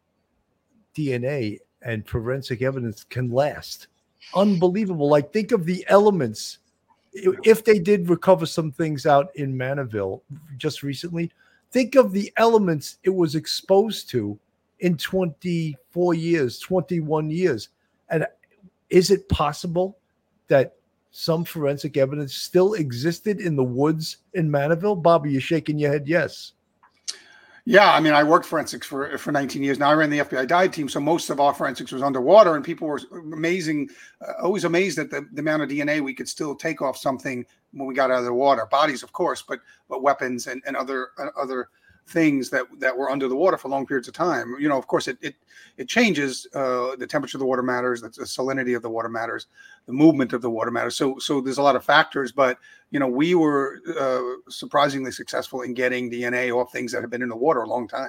D N A and forensic evidence can last. Unbelievable. Like, think of the elements. If they did recover some things out in Manorville just recently, think of the elements it was exposed to in twenty-four years, twenty-one years. And is it possible that some forensic evidence still existed in the woods in Manorville? Bobby, you're shaking your head yes. Yeah, I mean, I worked forensics for for nineteen years. Now I ran the F B I dive team, so most of our forensics was underwater, and people were amazing, uh, always amazed at the, the amount of D N A we could still take off something when we got out of the water. Bodies, of course, but but weapons and, and other uh, other things that that were under the water for long periods of time. You know, of course, it it it changes. Uh, the temperature of the water matters. The, the salinity of the water matters. The movement of the water matters. So so there's a lot of factors, but you know, we were uh, surprisingly successful in getting D N A off things that have been in the water a long time.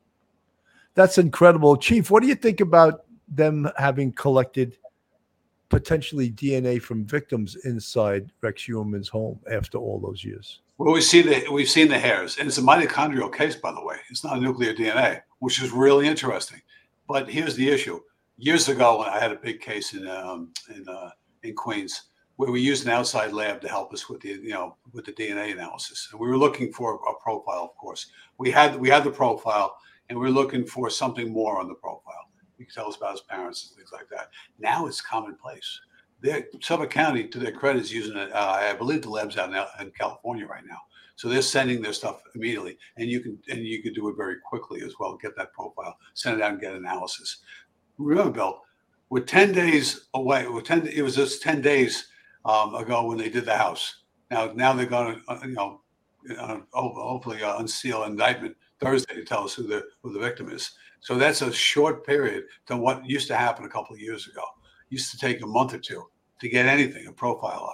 That's incredible. Chief, what do you think about them having collected potentially D N A from victims inside Rex Heuermann's home after all those years? Well, we see the we've seen the hairs, and it's a mitochondrial case, by the way. It's not a nuclear D N A, which is really interesting. But here's the issue: years ago, when I had a big case in um, in uh, in Queens, where we used an outside lab to help us with the you know with the D N A analysis, and we were looking for a profile. Of course, we had we had the profile, and we were looking for something more on the profile. You can tell us about his parents and things like that. Now it's commonplace. They're, Suffolk County, to their credit, is using it. Uh, I believe the lab's out now in California right now, so they're sending their stuff immediately, and you can and you can do it very quickly as well. Get that profile, send it out, and get analysis. Remember, Bill, we're ten days away. We're ten. It was just ten days um, ago when they did the house. Now, now they're going to, uh, you know, uh, hopefully uh, unseal indictment Thursday to tell us who the who the victim is. So that's a short period to what used to happen a couple of years ago. It used to take a month or two to get anything, a profile up.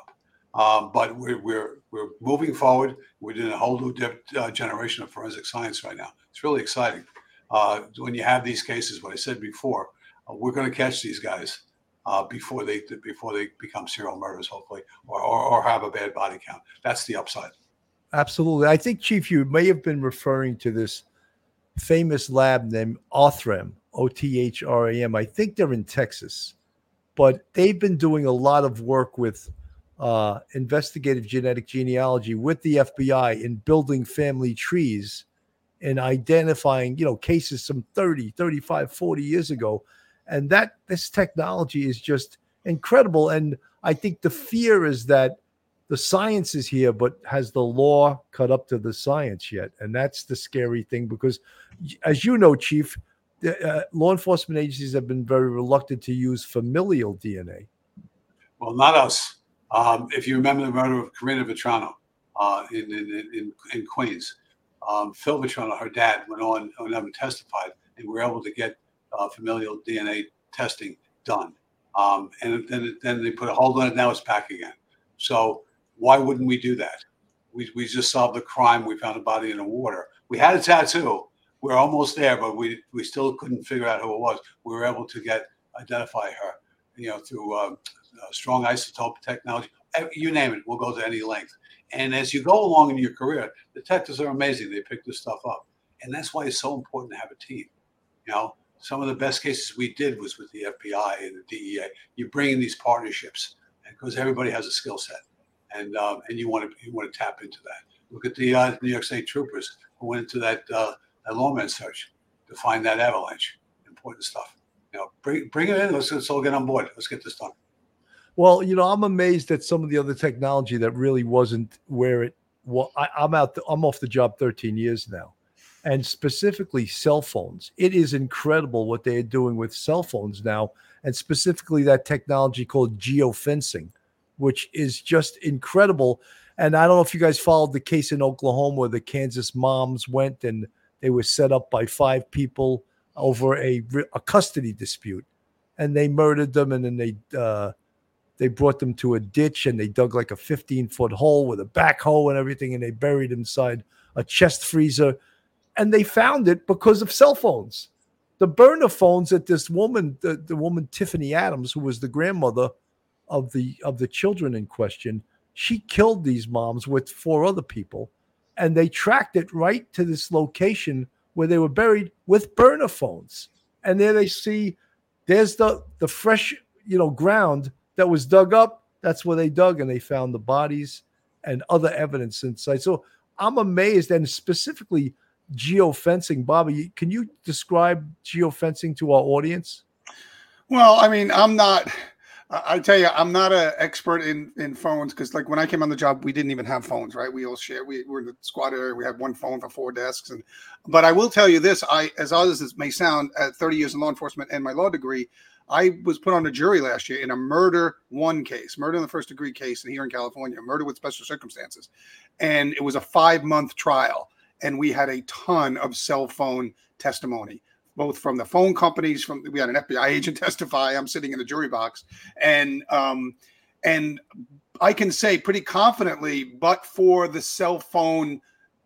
Um, but we're, we're, we're moving forward. We're doing a whole new uh, generation of forensic science right now. It's really exciting. Uh, when you have these cases, what I said before, uh, we're going to catch these guys uh, before they before they become serial murderers, hopefully, or, or, or have a bad body count. That's the upside. Absolutely. I think, Chief, you may have been referring to this famous lab named Othram, O T H R A M. I think they're in Texas, but they've been doing a lot of work with uh, investigative genetic genealogy with the F B I in building family trees and identifying, you know, cases some thirty, thirty-five, forty years ago. And that this technology is just incredible. And I think the fear is that the science is here, but has the law caught up to the science yet? And that's the scary thing, because as you know, Chief, the, uh, law enforcement agencies have been very reluctant to use familial D N A. Well, not us. Um, if you remember the murder of Karina Vetrano uh, in, in, in, in Queens, um, Phil Vetrano, her dad, went on and testified, and we were able to get uh, familial D N A testing done. Um, and then, then they put a hold on it. Now it's back again. So why wouldn't we do that? We, we just solved the crime. We found a body in the water. We had a tattoo. We're almost there, but we, we still couldn't figure out who it was. We were able to get identify her, you know, through uh, uh, strong isotope technology. You name it, we'll go to any length. And as you go along in your career, detectives are amazing. They pick this stuff up. And that's why it's so important to have a team. You know, some of the best cases we did was with the F B I and the D E A. You bring in these partnerships because everybody has a skill set. And um, and you want to you want to tap into that. Look at the uh, New York State troopers who went into that uh, that lawman search to find that avalanche. Important stuff. You know, bring bring it in. Let's, let's all get on board. Let's get this done. Well, you know, I'm amazed at some of the other technology that really wasn't where it. Well, I, I'm out. The, I'm off the job thirteen years now, and specifically cell phones. It is incredible what they are doing with cell phones now, and specifically that technology called geofencing, which is just incredible. And I don't know if you guys followed the case in Oklahoma where the Kansas moms went and they were set up by five people over a, a custody dispute, and they murdered them. And then they, uh, they brought them to a ditch and they dug like a fifteen foot hole with a backhoe and everything. And they buried inside a chest freezer, and they found it because of cell phones. The burner phones that this woman, the, the woman, Tiffany Adams, who was the grandmother of the of the children in question, she killed these moms with four other people, and they tracked it right to this location where they were buried with burner phones. And there they see there's the the fresh, you know, ground that was dug up. That's where they dug, and they found the bodies and other evidence inside. So I'm amazed, and specifically geofencing. Bobby, can you describe geofencing to our audience? Well, I mean, I'm not. I tell you, I'm not an expert in, in phones, because like when I came on the job, we didn't even have phones, right? We all share. We were in the squad area. We had one phone for four desks. And but I will tell you this: I, as odd as this may sound, at thirty years in law enforcement and my law degree, I was put on a jury last year in a murder one case, murder in the first degree case here in California, murder with special circumstances, and it was a five month trial, and we had a ton of cell phone testimony, both from the phone companies. From we had an F B I agent testify. I'm sitting in the jury box, and um, and I can say pretty confidently, but for the cell phone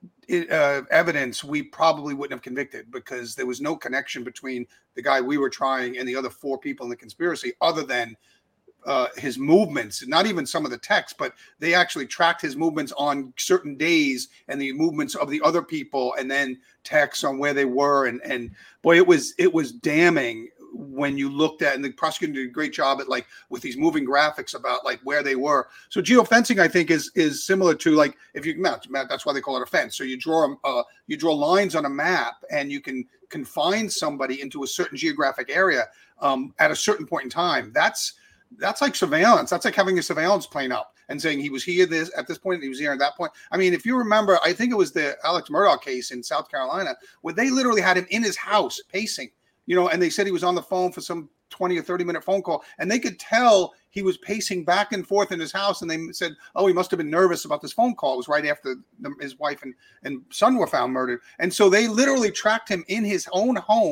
uh, evidence, we probably wouldn't have convicted, because there was no connection between the guy we were trying and the other four people in the conspiracy, other than uh, his movements. Not even some of the text, but they actually tracked his movements on certain days and the movements of the other people, and then texts on where they were. And and boy, it was it was damning when you looked at, and the prosecutor did a great job at, like, with these moving graphics about like where they were. So geofencing, I think, is is similar to, like, if you map, that's why they call it a fence. So you draw uh, you draw lines on a map, and you can confine somebody into a certain geographic area um, at a certain point in time. That's that's like surveillance. That's like having a surveillance plane up and saying he was here this at this point, and he was here at that point. I mean, if you remember, I think it was the Alex Murdaugh case in South Carolina, where they literally had him in his house pacing, you know, and they said he was on the phone for some twenty or thirty minute phone call, and they could tell he was pacing back and forth in his house. And they said, oh, he must have been nervous about this phone call. It was right after the, his wife and, and son were found murdered. And so they literally tracked him in his own home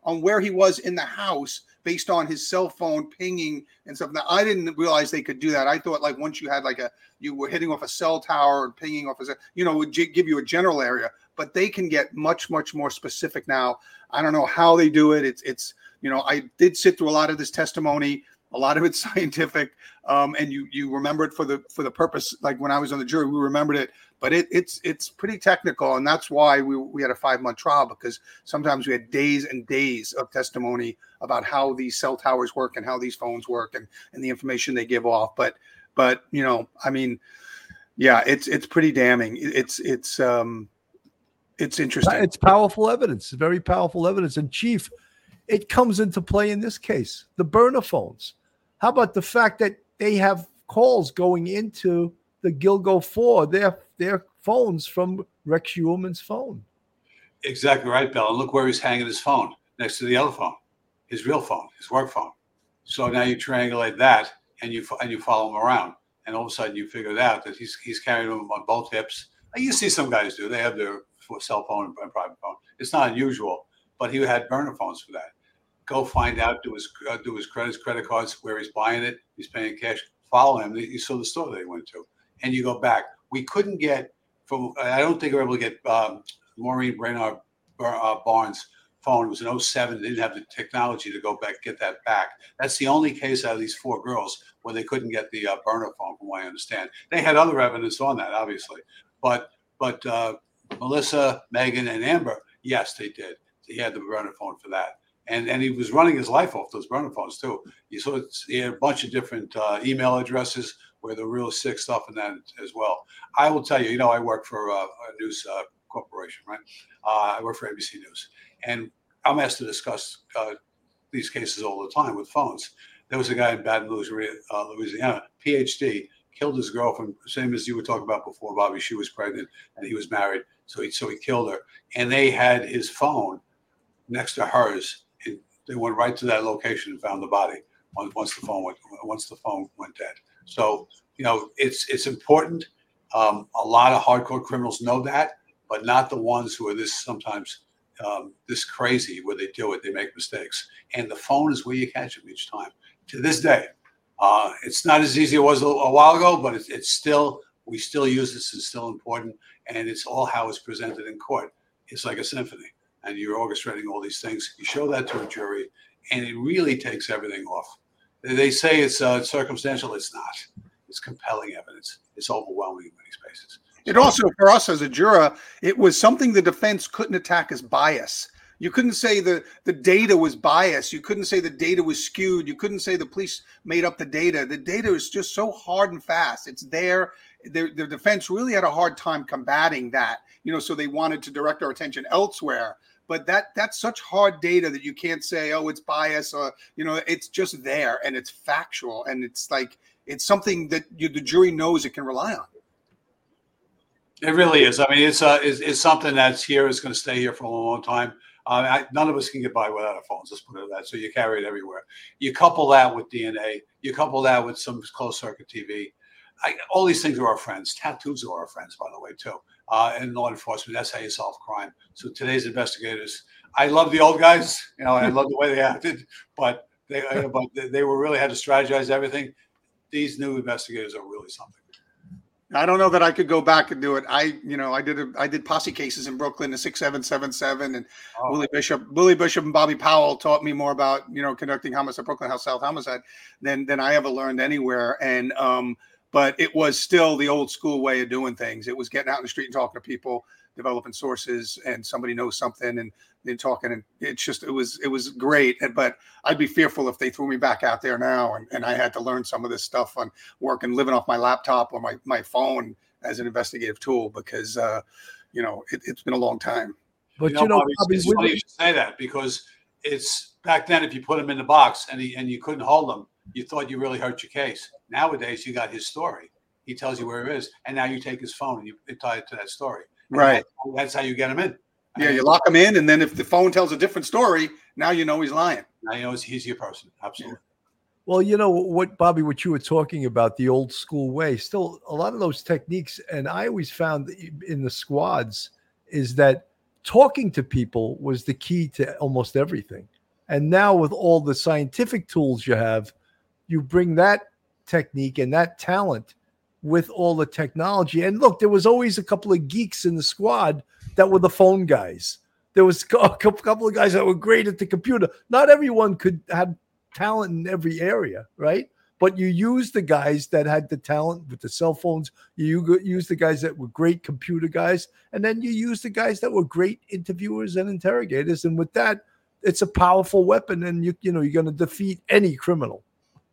on where he was in the house based on his cell phone pinging and stuff. Now, I didn't realize they could do that. I thought like once you had like a, you were hitting off a cell tower or pinging off a, you know, would give you a general area, but they can get much, much more specific now. I don't know how they do it. It's, it's, you know, I did sit through a lot of this testimony. A lot of it's scientific, um, and you you remember it for the for the purpose. Like when I was on the jury, we remembered it, but it, it's it's pretty technical, and that's why we we had a five month trial, because sometimes we had days and days of testimony about how these cell towers work and how these phones work and and the information they give off. But but you know, I mean, yeah, it's it's pretty damning. It's it's um it's interesting. It's powerful evidence. Very powerful evidence. And Chief, it comes into play in this case. The burner phones. How about the fact that they have calls going into the Gilgo four, their their phones from Rex Heuermann's phone? Exactly right, Bill. And look where he's hanging his phone, next to the other phone, his real phone, his work phone. So now you triangulate that, and you and you follow him around, and all of a sudden you figured out that he's he's carrying them on both hips. You see some guys do; they have their cell phone and private phone. It's not unusual, but he had burner phones for that. Go find out, do his uh, do his credits, credit cards, where he's buying it, he's paying cash. Follow him. You saw the store that he went to, and you go back. We couldn't get from. I don't think we were able to get um, Maureen Brainard uh, Barnes' phone. It was an oh seven. They didn't have the technology to go back get that back. That's the only case out of these four girls where they couldn't get the uh, burner phone, from what I understand. They had other evidence on that, obviously, but but uh, Melissa, Megan, and Amber, yes, they did. He had the burner phone for that. And and he was running his life off those burner phones too. You saw it's, he had a bunch of different uh, email addresses where the real sick stuff in that as well. I will tell you, you know, I work for uh, a news uh, corporation, right? Uh, I work for A B C News, and I'm asked to discuss uh, these cases all the time with phones. There was a guy in Baton Rouge, uh, Louisiana, P H D, killed his girlfriend, same as you were talking about before, Bobby. She was pregnant and he was married, so he so he killed her. And they had his phone next to hers. They went right to that location and found the body once the phone went once the phone went dead. So you know it's it's important. Um, a lot of hardcore criminals know that, but not the ones who are this sometimes um, this crazy where they do it. They make mistakes, and the phone is where you catch them each time. To this day, uh, it's not as easy as it was a, a while ago, but it's, it's still we still use this. It's still important, and it's all how it's presented in court. It's like a symphony. And you're orchestrating all these things. You show that to a jury, and it really takes everything off. They say it's uh, circumstantial. It's not. It's compelling evidence. It's overwhelming in many spaces. It also, for us as a juror, it was something the defense couldn't attack as bias. You couldn't say the, the data was biased. You couldn't say the data was skewed. You couldn't say the police made up the data. The data is just so hard and fast. It's there. The, the defense really had a hard time combating that, you know, so they wanted to direct our attention elsewhere. But that that's such hard data that you can't say, oh, it's bias, or, you know, it's just there and it's factual. And it's like, it's something that you, the jury knows it can rely on. It really is. I mean, it's uh, it's, it's something that's here. It's going to stay here for a long, long time. Uh, I, none of us can get by without our phones. Let's put it that. So you carry it everywhere. You couple that with D N A. You couple that with some closed circuit T V. I, all these things are our friends. Tattoos are our friends, by the way, too. Uh, and law enforcement, that's how you solve crime. So today's investigators, I love the old guys. You know, I love the way they acted, but they, but they were really had to strategize everything. These new investigators are really something. I don't know that I could go back and do it. I, you know, I did a, I did posse cases in Brooklyn, the six seven seven seven, and oh. Willie Bishop, Willie Bishop, and Bobby Powell taught me more about, you know, conducting homicide, Brooklyn House South homicide than than I ever learned anywhere. And um, but it was still the old school way of doing things. It was getting out in the street and talking to people, developing sources, and somebody knows something, and then talking. And it's just, it was, it was great. But I'd be fearful if they threw me back out there now, and, and I had to learn some of this stuff on work and living off my laptop or my, my phone as an investigative tool, because, uh, you know, it, it's been a long time. But you know, you know Bobby, Bobby, it's funny you should say that, because it's back then, if you put him in the box and he, and you couldn't hold him, you thought you really hurt your case. Nowadays, you got his story. He tells you where it is, and now you take his phone and you tie it to that story. And right. That, that's how you get him in. Yeah, you lock him in, and then if the phone tells a different story, now you know he's lying. Now you know he's your person. Absolutely. Well, you know what, Bobby, what you were talking about, the old school way, still a lot of those techniques, and I always found in the squads is that talking to people was the key to almost everything. And now with all the scientific tools you have, you bring that technique and that talent with all the technology. And look, there was always a couple of geeks in the squad that were the phone guys. There was a couple of guys that were great at the computer. Not everyone could have talent in every area, right? But you use the guys that had the talent with the cell phones. You use the guys that were great computer guys. And then you use the guys that were great interviewers and interrogators. And with that, it's a powerful weapon. And, you, you know, you're going to defeat any criminal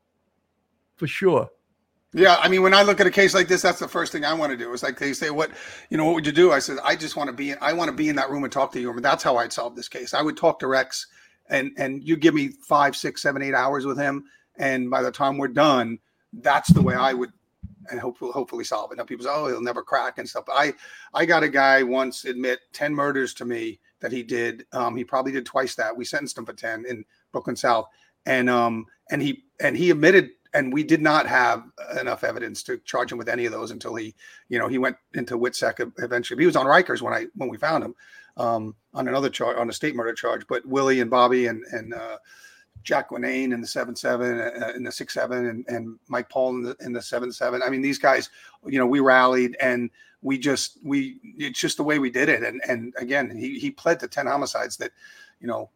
for sure. Yeah, I mean, when I look at a case like this, that's the first thing I want to do. It's like they say, "What, you know, what would you do?" I said, "I just want to be in. I want to be in that room and talk to you." I mean, that's how I'd solve this case. I would talk to Rex, and and you give me five, six, seven, eight hours with him, and by the time we're done, that's the way I would, and hopefully, hopefully solve it. Now people say, "Oh, he'll never crack" and stuff. But I, I got a guy once admit ten murders to me that he did. Um, he probably did twice that. We sentenced him for ten in Brooklyn South, and um, and he and he admitted. And we did not have enough evidence to charge him with any of those until he, you know, he went into WITSEC eventually. He was on Rikers when I when we found him um, on another charge, on a state murder charge. But Willie and Bobby and and uh, Jack Guinane in the seven seven, uh, in the six seven, and and Mike Paul in the in the seven seven. I mean, these guys, you know, we rallied and we just we it's just the way we did it. And and again, he he pled to ten homicides that. You know,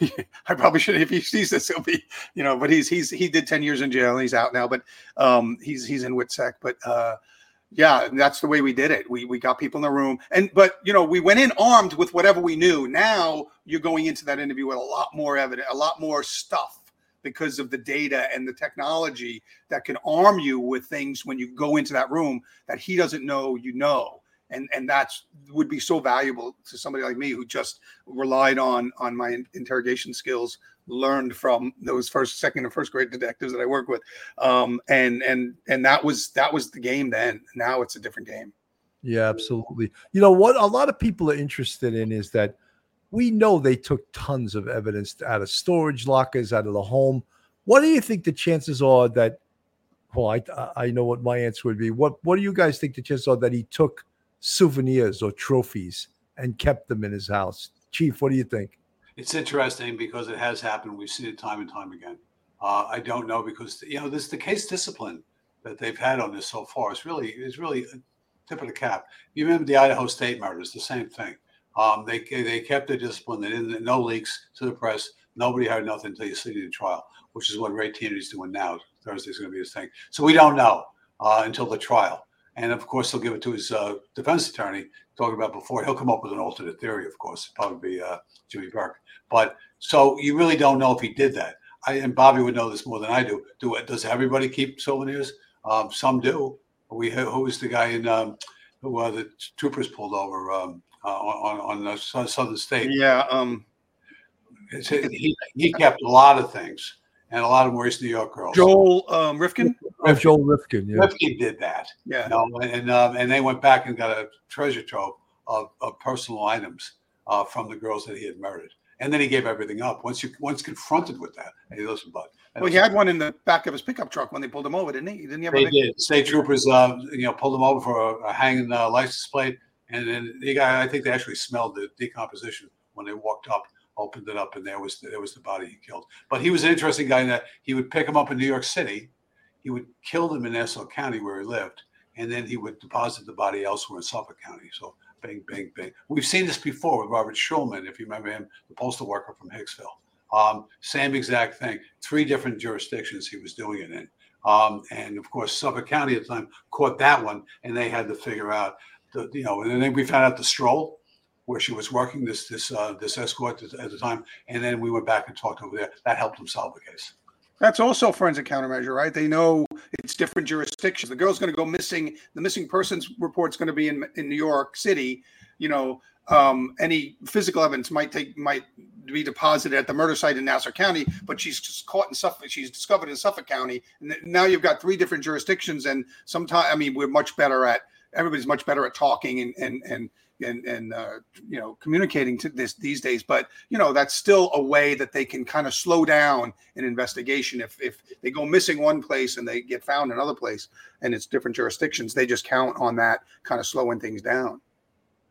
I probably should, if he sees this, he'll be, you know, but he's, he's, he did ten years in jail and he's out now, but um, he's, he's in WITSEC, but uh, yeah, that's the way we did it. We, we got people in the room and, but you know, we went in armed with whatever we knew. Now you're going into that interview with a lot more evidence, a lot more stuff because of the data and the technology that can arm you with things when you go into that room that he doesn't know, you know. And and that's would be so valuable to somebody like me who just relied on on my interrogation skills learned from those first, second, and first grade detectives that I work with. Um, and and and that was that was the game then. Now it's a different game. Yeah, absolutely. You know what a lot of people are interested in is that we know they took tons of evidence out of storage lockers, out of the home. What do you think the chances are that? Well, I I know what my answer would be. What what do you guys think the chances are that he took souvenirs or trophies and kept them in his house? Chief, what do you think? It's interesting because it has happened. We've seen it time and time again. Uh, I don't know because, you know, this the case discipline that they've had on this so far is really is really a tip of the cap. You remember the Idaho State murders, the same thing. Um, they they kept the discipline. They didn't, no leaks to the press. Nobody heard nothing until you see the trial, which is what Ray Tiener's doing now. Thursday's going to be his thing. So we don't know uh, until the trial. And of course, he'll give it to his uh, defense attorney, talking about before. He'll come up with an alternate theory, of course, probably be uh, Jimmy Burke. But so you really don't know if he did that. I, and Bobby would know this more than I do. Do Does everybody keep souvenirs? Um, some do. We Who was the guy in um, who uh, the troopers pulled over um, uh, on on the Southern State? Yeah. Um, it's, he he kept a lot of things. And a lot of them were East New York girls. Joel um, Rifkin? Oh, Joel Rifkin, yeah. Rifkin did that. Yeah. You know, and um, and they went back and got a treasure trove of, of personal items uh, from the girls that he had murdered. And then he gave everything up. Once you once confronted with that, and he listened, bud. Well, he had one in the back of his pickup truck when they pulled him over, didn't he? Didn't he have They a did. State troopers, uh, you know, pulled him over for a, a hanging uh, license plate, and then the guy, I think they actually smelled the decomposition when they walked up. Opened it up, and there was there was the body he killed. But he was an interesting guy in that he would pick him up in New York City, he would kill them in Nassau County where he lived, and then he would deposit the body elsewhere in Suffolk County. So bang, bang, bang. We've seen this before with Robert Schulman, if you remember him, the postal worker from Hicksville. Um, same exact thing. Three different jurisdictions he was doing it in. Um, and of course, Suffolk County at the time caught that one, and they had to figure out, the, you know, and then we found out the Stroll, where she was working, this this uh, this escort at the time, and then we went back and talked over there. That helped them solve the case. That's also forensic countermeasure, right? They know it's different jurisdictions. The girl's going to go missing. The missing persons report's going to be in in New York City. You know, um, any physical evidence might take might be deposited at the murder site in Nassau County, but she's just caught in Suffolk. She's discovered in Suffolk County, and now you've got three different jurisdictions. And sometimes, I mean, we're much better at everybody's much better at talking and and and. and, and uh, you know, communicating to this these days. But, you know, that's still a way that they can kind of slow down an investigation. If if they go missing one place and they get found another place and it's different jurisdictions, they just count on that kind of slowing things down.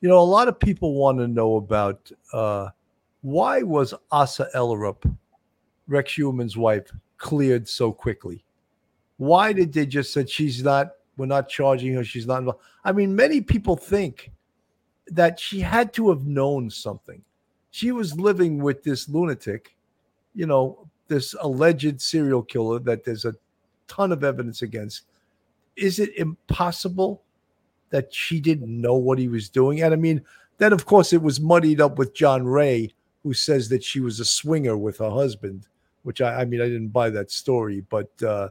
You know, a lot of people want to know about uh, why was Asa Ellerup, Rex Heuermann's wife, cleared so quickly? Why did they just said she's not, we're not charging her, she's not involved? I mean, many people think that she had to have known something. She was living with this lunatic, you know, this alleged serial killer that there's a ton of evidence against. Is it impossible that she didn't know what he was doing? And I mean, then of course it was muddied up with John Ray, who says that she was a swinger with her husband, which I, I mean, I didn't buy that story, but uh,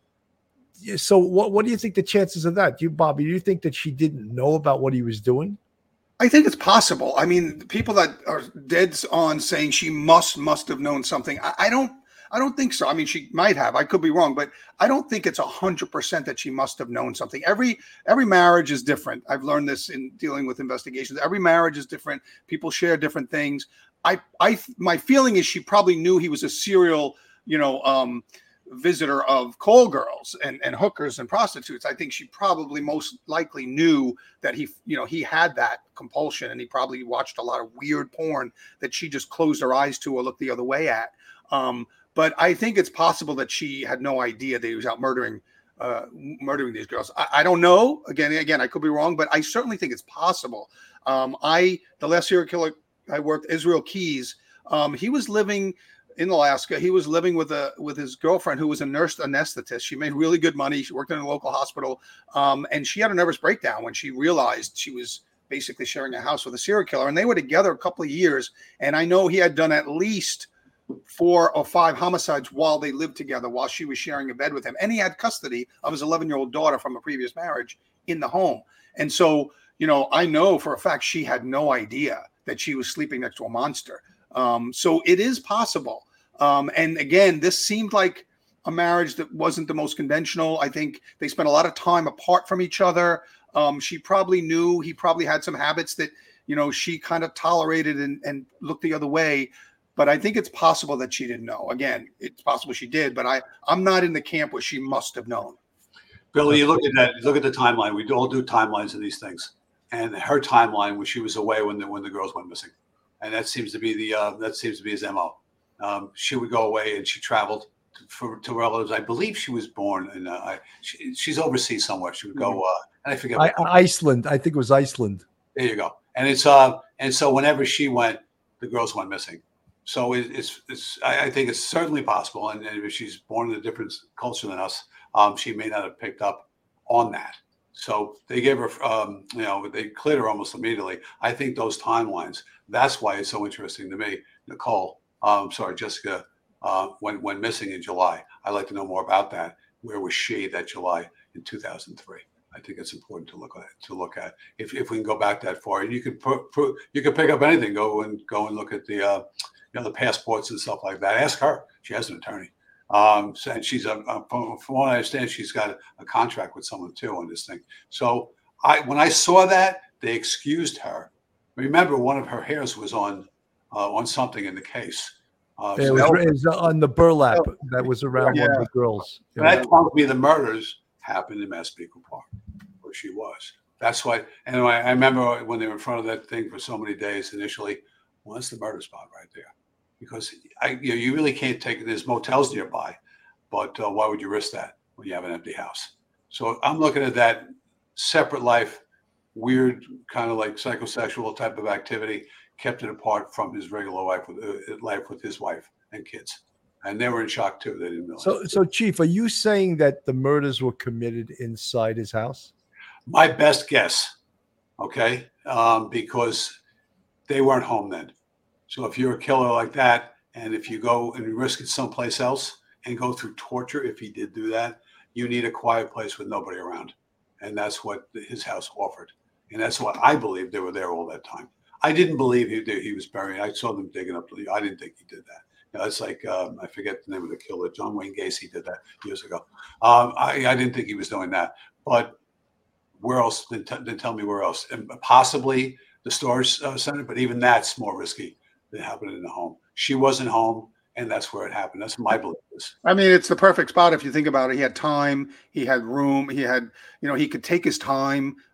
so what, what do you think the chances of that? Do you, Bobby, do you think that she didn't know about what he was doing? I think it's possible. I mean, the people that are dead on saying she must, must have known something. I, I don't, I don't think so. I mean, she might have. I could be wrong, but I don't think it's a hundred percent that she must have known something. Every every marriage is different. I've learned this in dealing with investigations. Every marriage is different. People share different things. I, I, my feeling is she probably knew he was a serial, you know, um, visitor of call girls and, and hookers and prostitutes. I think she probably most likely knew that he, you know, he had that compulsion, and he probably watched a lot of weird porn that she just closed her eyes to or looked the other way at. Um, But I think it's possible that she had no idea that he was out murdering, uh, murdering these girls. I, I don't know. Again, again, I could be wrong, but I certainly think it's possible. Um, I, the last serial killer I worked, Israel Keys, um, he was living in Alaska. He was living with a with his girlfriend, who was a nurse anesthetist. She made really good money. She worked in a local hospital, um, and she had a nervous breakdown when she realized she was basically sharing a house with a serial killer. And they were together a couple of years. And I know he had done at least four or five homicides while they lived together, while she was sharing a bed with him. And he had custody of his eleven-year-old daughter from a previous marriage in the home. And so, you know, I know for a fact she had no idea that she was sleeping next to a monster. Um, so it is possible. Um, and again, this seemed like a marriage that wasn't the most conventional. I think they spent a lot of time apart from each other. Um, she probably knew he probably had some habits that, you know, she kind of tolerated and, and looked the other way. But I think it's possible that she didn't know. Again, it's possible she did, but I, I'm not in the camp where she must have known. Billy, you look at that. Look at the timeline. We all do timelines of these things, and her timeline was she was away when the when the girls went missing, and that seems to be the uh, that seems to be his M O. Um, she would go away, and she traveled to, for, to relatives. I believe she was born in. Uh, I, she, she's overseas somewhere. She would go, uh, and I forget. I, Iceland. I think it was Iceland. There you go. And it's uh, and so whenever she went, the girls went missing. So it, it's, it's, I, I think it's certainly possible. And, and if she's born in a different culture than us, um, she may not have picked up on that. So they gave her, um, you know, they cleared her almost immediately. I think those timelines, that's why it's so interesting to me. Nicole, um, sorry, Jessica, uh, went, went missing in July. I'd like to know more about that. Where was she that July in two thousand three? I think it's important to look at. To look at if, if we can go back that far, and you could put, put you could pick up anything. Go and go and look at the uh, you know the passports and stuff like that. Ask her. She has an attorney. Um, and she's a, a from what I understand, she's got a, a contract with someone too on this thing. So I when I saw that, they excused her. Remember, one of her hairs was on uh, on something in the case. Uh, it, so was, that, it was on the burlap that was around yeah. one of the girls. And that tells me the murders happened in Massapequa Park, where she was. That's why. And I, I remember when they were in front of that thing for so many days initially. Well, that's the murder spot right there, because I, you know, you really can't take it. There's motels nearby, but uh, why would you risk that when you have an empty house? So I'm looking at that separate life, weird kind of like psychosexual type of activity, kept it apart from his regular life with uh, life with his wife and kids. And they were in shock too. They didn't realize. So, so Chief, are you saying that the murders were committed inside his house? My best guess, okay, um, because they weren't home then. So if you're a killer like that, and if you go and risk it someplace else and go through torture, if he did do that, you need a quiet place with nobody around, and that's what his house offered, and that's what I believe they were there all that time. I didn't believe he he was buried. I saw them digging up. I didn't think he did that. You know, it's like, um, I forget the name of the killer. John Wayne Gacy did that years ago. Um, I, I didn't think he was doing that. But where else? Then, t- then tell me where else. And possibly the storage uh, center, but even that's more risky than happening in the home. She wasn't home, and that's where it happened. That's my belief. I mean, it's the perfect spot if you think about it. He had time. He had room. He had, you know, he could take his time.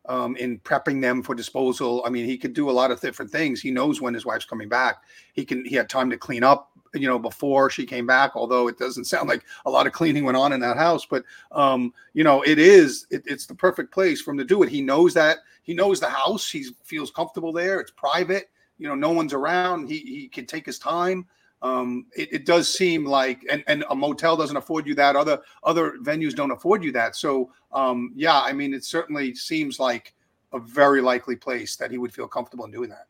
um, in prepping them for disposal. I mean, he could do a lot of different things. He knows when his wife's coming back. He can. He had time to clean up, you know, before she came back. Although it doesn't sound like a lot of cleaning went on in that house, but um, you know, it is. It, it's the perfect place for him to do it. He knows that. He knows the house. He feels comfortable there. It's private. You know, no one's around. He he can take his time. Um, it, it does seem like, and, and a motel doesn't afford you that. Other other venues don't afford you that. So, um, yeah, I mean, it certainly seems like a very likely place that he would feel comfortable in doing that.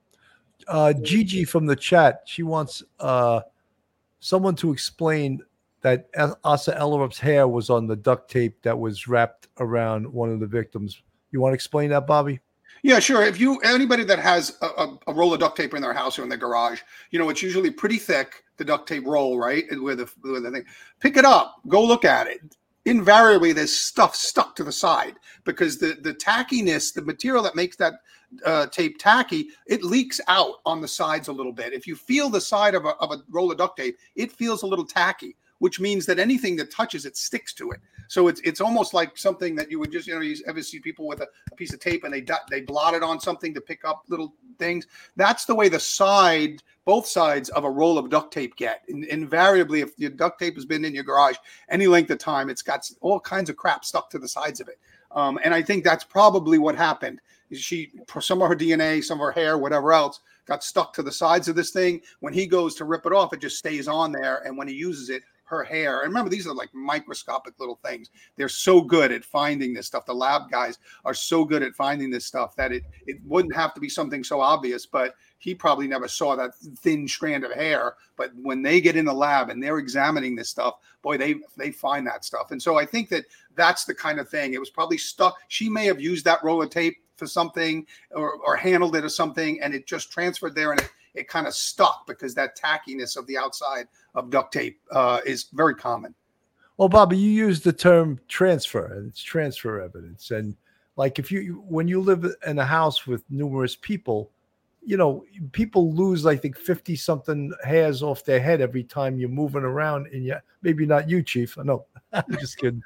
Uh, Gigi from the chat, she wants uh, someone to explain that Asa Ellerup's hair was on the duct tape that was wrapped around one of the victims. You want to explain that, Bobby? Yeah, sure. If you anybody that has a, a, a roll of duct tape in their house or in their garage, you know, it's usually pretty thick, the duct tape roll, right? Where the, where the thing, pick it up, go look at it. Invariably, there's stuff stuck to the side because the the tackiness, the material that makes that uh, tape tacky, it leaks out on the sides a little bit. If you feel the side of a, of a roll of duct tape, it feels a little tacky, which means that anything that touches it sticks to it. So it's it's almost like something that you would just, you know, you ever see people with a, a piece of tape and they they blot it on something to pick up little things. That's the way the side, both sides of a roll of duct tape get. In, invariably, if your duct tape has been in your garage any length of time, it's got all kinds of crap stuck to the sides of it. Um, and I think that's probably what happened. She, some of her D N A, some of her hair, whatever else, got stuck to the sides of this thing. When he goes to rip it off, it just stays on there. And when he uses it, her hair, and remember, these are like microscopic little things. They're so good at finding this stuff. The lab guys are so good at finding this stuff that it it wouldn't have to be something so obvious, but he probably never saw that thin strand of hair. But when they get in the lab and they're examining this stuff, boy, they they find that stuff. And so I think that that's the kind of thing. It was probably stuck. She may have used that roll of tape for something or, or handled it or something, and it just transferred there and it it kind of stuck because that tackiness of the outside of duct tape uh, is very common. Well, Bobby, you use the term transfer, and it's transfer evidence. And like if you, when you live in a house with numerous people, you know, people lose, I think, fifty something hairs off their head every time you're moving around. And yeah, maybe not you, Chief. I know, I'm just kidding.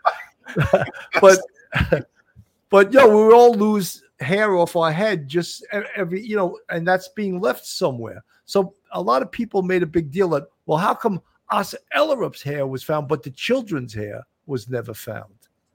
but, but yo, we all lose hair off our head just every, you know, and that's being left somewhere. So a lot of people made a big deal that, well, how come Asa Ellerup's hair was found, but the children's hair was never found?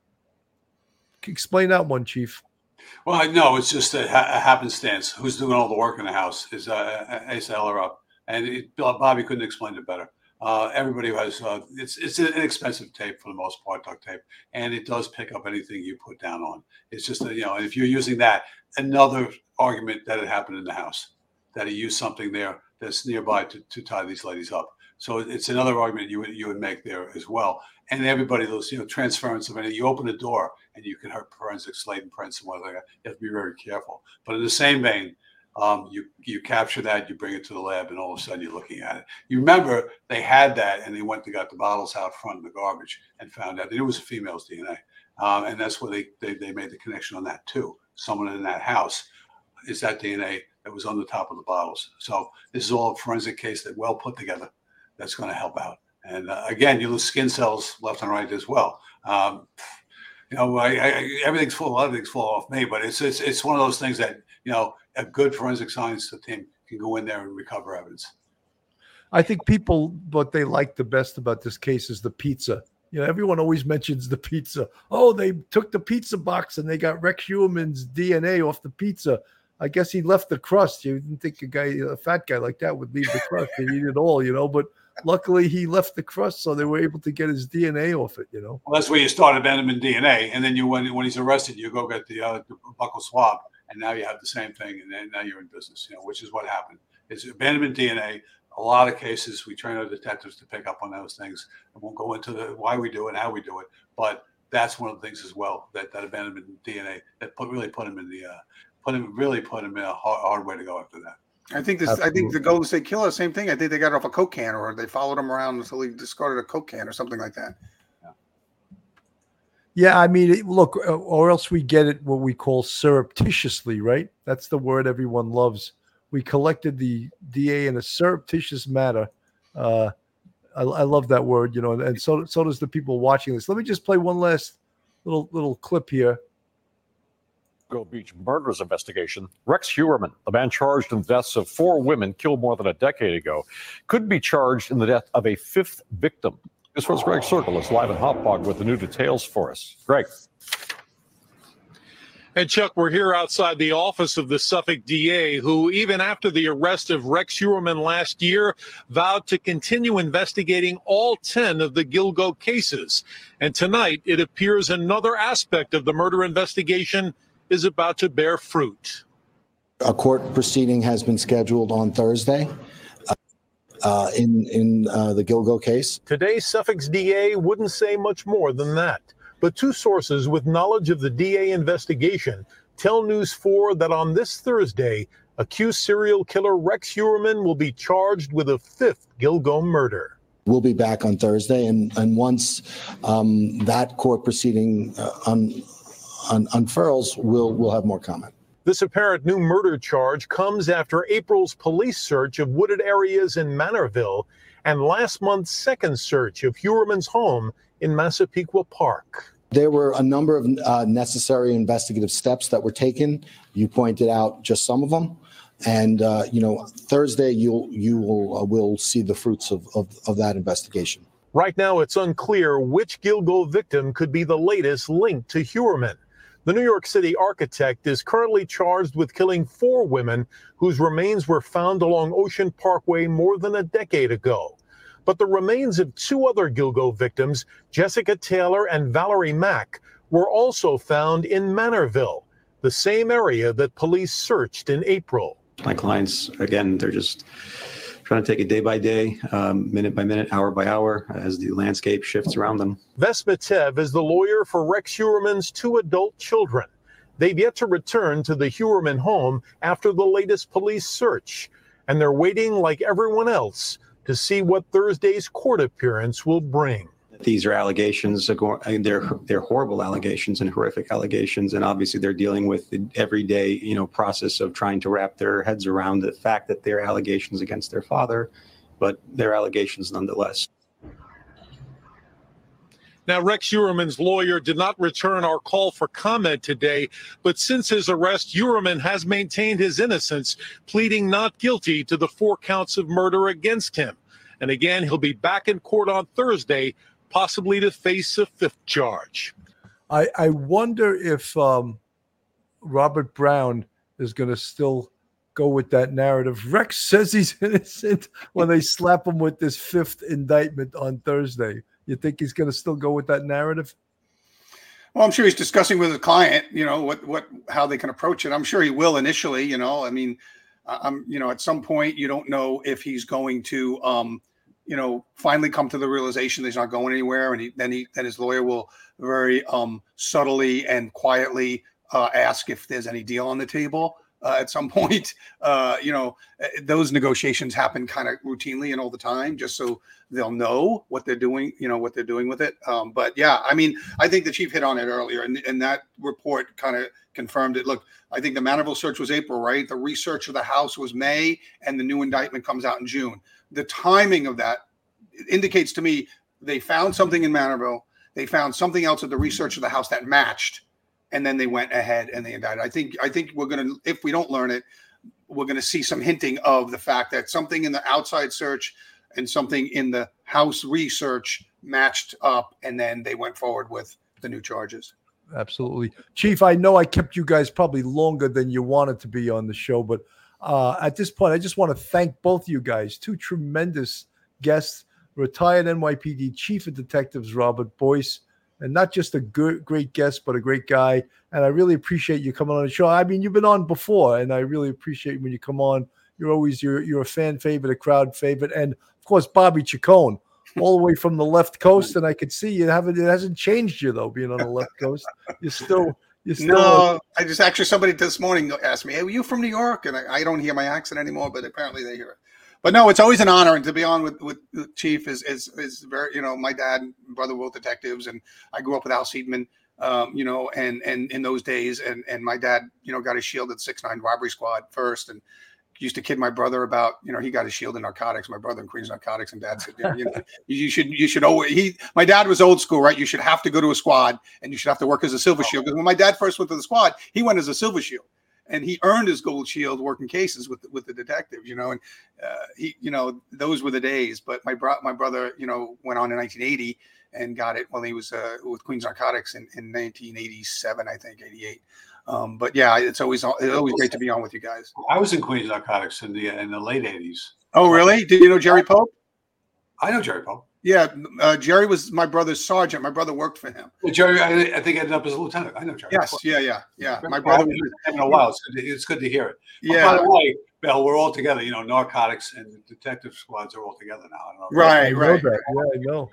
Explain that one, Chief. Well, I know it's just a, ha- a happenstance. Who's doing all the work in the house is uh, Asa Ellerup, and it, Bobby couldn't explain it better. Uh, everybody who has uh, it's it's an inexpensive tape for the most part, duct tape, and it does pick up anything you put down on. It's just that, you know, if you're using that, another argument that it happened in the house, that he used something there that's nearby to, to tie these ladies up. So it's another argument you would you would make there as well. And everybody, those, you know, transference of anything, you open the door and you can hurt forensic slate and prints and whatever. You have to be very careful. But in the same vein, um, you you capture that, you bring it to the lab, and all of a sudden you're looking at it. You remember they had that, and they went and got the bottles out front in the garbage and found out that it was a female's D N A. Um, and that's where they, they they made the connection on that too. Someone in that house is that D N A that was on the top of the bottles. So this is all a forensic case that well put together. That's going to help out. And uh, again, you lose skin cells left and right as well. Um, you know, I, I, everything's full. Everything's full off me, but it's it's it's one of those things that, you know, a good forensic science team can go in there and recover evidence. I think people, what they like the best about this case is the pizza. You know, everyone always mentions the pizza. Oh, they took the pizza box and they got Rex Heuermann's D N A off the pizza. I guess he left the crust. You didn't think a guy, a fat guy like that would leave the crust. He'd eat it all, you know, but luckily he left the crust, so they were able to get his D N A off it, you know. Well, that's where you start abandonment D N A. And then you, when, when he's arrested, you go get the, uh, the buccal swab, and now you have the same thing, and then now you're in business, you know, which is what happened. It's abandonment D N A. A lot of cases, we train our detectives to pick up on those things. I won't go into the why we do it and how we do it, but that's one of the things as well, that, that abandonment D N A that put really put him in the uh, put him really put him in a hard, hard way to go after that. I think this. Absolutely. I think the Golden State Killer, same thing. I think they got off a Coke can, or they followed him around until he discarded a Coke can or something like that. Yeah, yeah I mean, it, look, or else we get it what we call surreptitiously, right? That's the word everyone loves. We collected the D A in a surreptitious manner. Uh, I, I love that word, you know, and, and so so does the people watching this. Let me just play one last little little clip here. Gilgo Beach murders investigation. Rex Heuermann, the man charged in the deaths of four women killed more than a decade ago, could be charged in the death of a fifth victim. This was Greg Circle is live in Hauppauge with the new details for us. Greg. And Chuck, we're here outside the office of the Suffolk D A, who, even after the arrest of Rex Heuermann last year, vowed to continue investigating all ten of the Gilgo cases. And tonight, it appears another aspect of the murder investigation is about to bear fruit. A court proceeding has been scheduled on Thursday uh, uh, in, in uh, the Gilgo case. Today, Suffolk's D A wouldn't say much more than that. But two sources with knowledge of the D A investigation tell News four that on this Thursday, accused serial killer Rex Heuermann will be charged with a fifth Gilgo murder. We'll be back on Thursday, and, and once um, that court proceeding uh, un, un, unfurls, we'll, we'll have more comment. This apparent new murder charge comes after April's police search of wooded areas in Manorville and last month's second search of Heuermann's home in Massapequa Park. There were a number of uh, necessary investigative steps that were taken. You pointed out just some of them. And, uh, you know, Thursday, you'll, you will uh, will see the fruits of, of, of that investigation. Right now, it's unclear which Gilgo victim could be the latest linked to Heuermann. The New York City architect is currently charged with killing four women whose remains were found along Ocean Parkway more than a decade ago. But the remains of two other Gilgo victims, Jessica Taylor and Valerie Mack, were also found in Manorville, the same area that police searched in April. My clients, again, they're just trying to take it day by day, um, minute by minute, hour by hour, as the landscape shifts around them. Vespa Tev is the lawyer for Rex Heuermann's two adult children. They've yet to return to the Heuermann home after the latest police search, and they're waiting like everyone else to see what Thursday's court appearance will bring. These are allegations, they're, they're horrible allegations and horrific allegations, and obviously they're dealing with the everyday, you know, process of trying to wrap their heads around the fact that they're allegations against their father, but they're allegations nonetheless. Now, Rex Heuermann's lawyer did not return our call for comment today, but since his arrest, Heuermann has maintained his innocence, pleading not guilty to the four counts of murder against him. And again, he'll be back in court on Thursday, possibly to face a fifth charge. I, I wonder if um, Robert Brown is going to still go with that narrative. Rex says he's innocent when they slap him with this fifth indictment on Thursday. You think he's going to still go with that narrative? Well, I'm sure he's discussing with his client, you know, what, what, how they can approach it. I'm sure he will initially, you know, I mean, I'm, you know, at some point you don't know if he's going to, um, you know, finally come to the realization that he's not going anywhere. And he, then he, then his lawyer will very um, subtly and quietly uh, ask if there's any deal on the table. Uh, at some point, uh, you know, those negotiations happen kind of routinely and all the time, just so they'll know what they're doing, you know, what they're doing with it. Um, but yeah, I mean, I think the chief hit on it earlier, and, and that report kind of confirmed it. Look, I think the Manorville search was April, right? The research of the house was May, and the new indictment comes out in June. The timing of that indicates to me they found something in Manorville, they found something else at the research of the house that matched, and then they went ahead and they indicted. I think I think we're going to, if we don't learn it, we're going to see some hinting of the fact that something in the outside search and something in the house research matched up, and then they went forward with the new charges. Absolutely. Chief, I know I kept you guys probably longer than you wanted to be on the show, but uh, at this point, I just want to thank both you guys, two tremendous guests, retired N Y P D Chief of Detectives Robert Boyce, and not just a good, great guest, but a great guy. And I really appreciate you coming on the show. I mean, you've been on before, and I really appreciate when you come on. You're always you're you're a fan favorite, a crowd favorite, and of course Bobby Chacon, all the way from the left coast. And I could see you haven't it hasn't changed you though, being on the left coast. You're still you're still. No, I just actually somebody this morning asked me, "Hey, were you from New York?" And I, I don't hear my accent anymore, but apparently they hear it. But no, it's always an honor, and to be on with, with, with Chief is, is is very, you know, my dad and brother were both detectives, and I grew up with Al Seidman, um, you know, and and in those days, and and my dad, you know, got his shield at six nine Robbery Squad first, and used to kid my brother about, you know, he got his shield in narcotics. My brother in Queens Narcotics, and Dad said, you know, you, know, you should, you should always. He, my dad was old school, right? You should have to go to a squad, and you should have to work as a Silver Shield. Because when my dad first went to the squad, he went as a Silver Shield, and he earned his Gold Shield working cases with with the detectives, you know. And uh, he, you know, those were the days. But my bro, my brother, you know, went on in nineteen eighty and got it when he was uh, with Queens Narcotics in, in nineteen eighty-seven, I think, eighty-eight. Um, but yeah, it's always it's always great to be on with you guys. I was in Queens Narcotics in the in the late eighties. Oh, really? Did you know Jerry Pope? I know Jerry Pope. Yeah, uh, Jerry was my brother's sergeant. My brother worked for him. Well, Jerry, I, I think ended up as a lieutenant. I know Jerry. Yes, Pope. yeah, yeah, yeah. My I brother haven't was heard him in a while. It's good to, it's good to hear it. But Yeah. by the way, Bill, we're all together. You know, narcotics and the detective squads are all together now. I don't know. Right, I know right. that. Yeah, I know.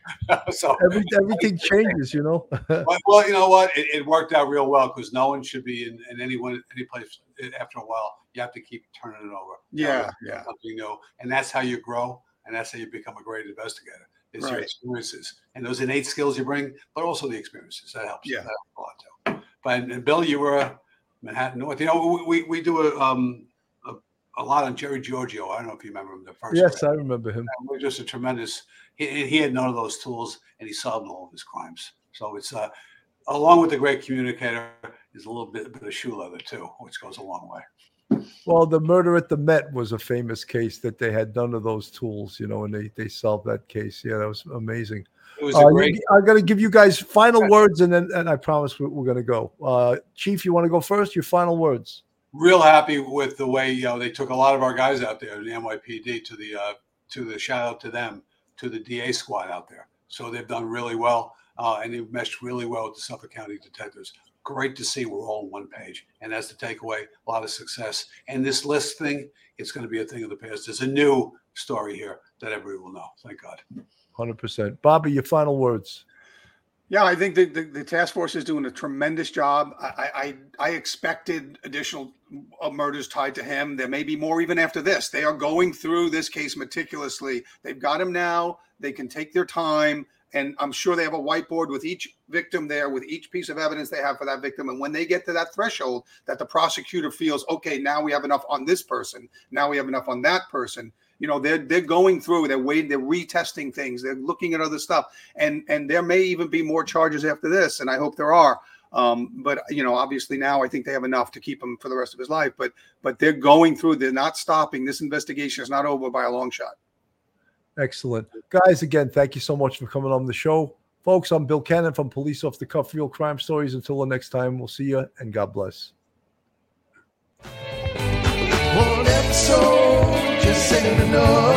so Every, everything changes, you know. But, well, you know what? It, it worked out real well because no one should be in, in anyone any place. After a while, you have to keep turning it over. Yeah, You know, yeah. Something new, and that's how you grow, and that's how you become a great investigator. Is your Right. experiences and those innate skills you bring, but also the experiences that helps. Yeah. That helps a lot too. But and, and Bill, you were a Manhattan North. You know, we we, we do a um a, a lot on Jerry Giorgio. I don't know if you remember him. The first. Yes, grade. I remember him. And we're just a tremendous. He, he had none of those tools, and he solved all of his crimes. So it's uh, along with the great communicator, is a little bit, bit of shoe leather too, which goes a long way. Well, the murder at the Met was a famous case that they had none of those tools, you know, and they they solved that case. Yeah, that was amazing. It was Uh, a great. I got to give you guys final words, and then and I promise we're, we're going to go. Uh, Chief, you want to go first? Your final words. Real happy with the way, you know, they took a lot of our guys out there in the N Y P D to the uh, to the shout out to them, to the D A squad out there. So they've done really well, uh, and they've meshed really well with the Suffolk County detectives. Great to see we're all on one page, and that's the takeaway. A lot of success. And this list thing, it's going to be a thing of the past. There's a new story here that everybody will know. Thank God. one hundred percent. Bobby, your final words. Yeah, I think the, the, the task force is doing a tremendous job. I, I I expected additional murders tied to him. There may be more even after this. They are going through this case meticulously. They've got him now. They can take their time. And I'm sure they have a whiteboard with each victim there, with each piece of evidence they have for that victim. And when they get to that threshold that the prosecutor feels, okay, now we have enough on this person. Now we have enough on that person. You know, they're they're going through, they're waiting, they're retesting things, they're looking at other stuff. And and there may even be more charges after this, and I hope there are. Um, but you know, obviously now I think they have enough to keep him for the rest of his life. But but they're going through, they're not stopping. This investigation is not over by a long shot. Excellent. Guys, again, thank you so much for coming on the show. Folks, I'm Bill Cannon from Police Off the Cuff Real Crime Stories. Until the next time, we'll see you, and God bless. One episode just ain't enough.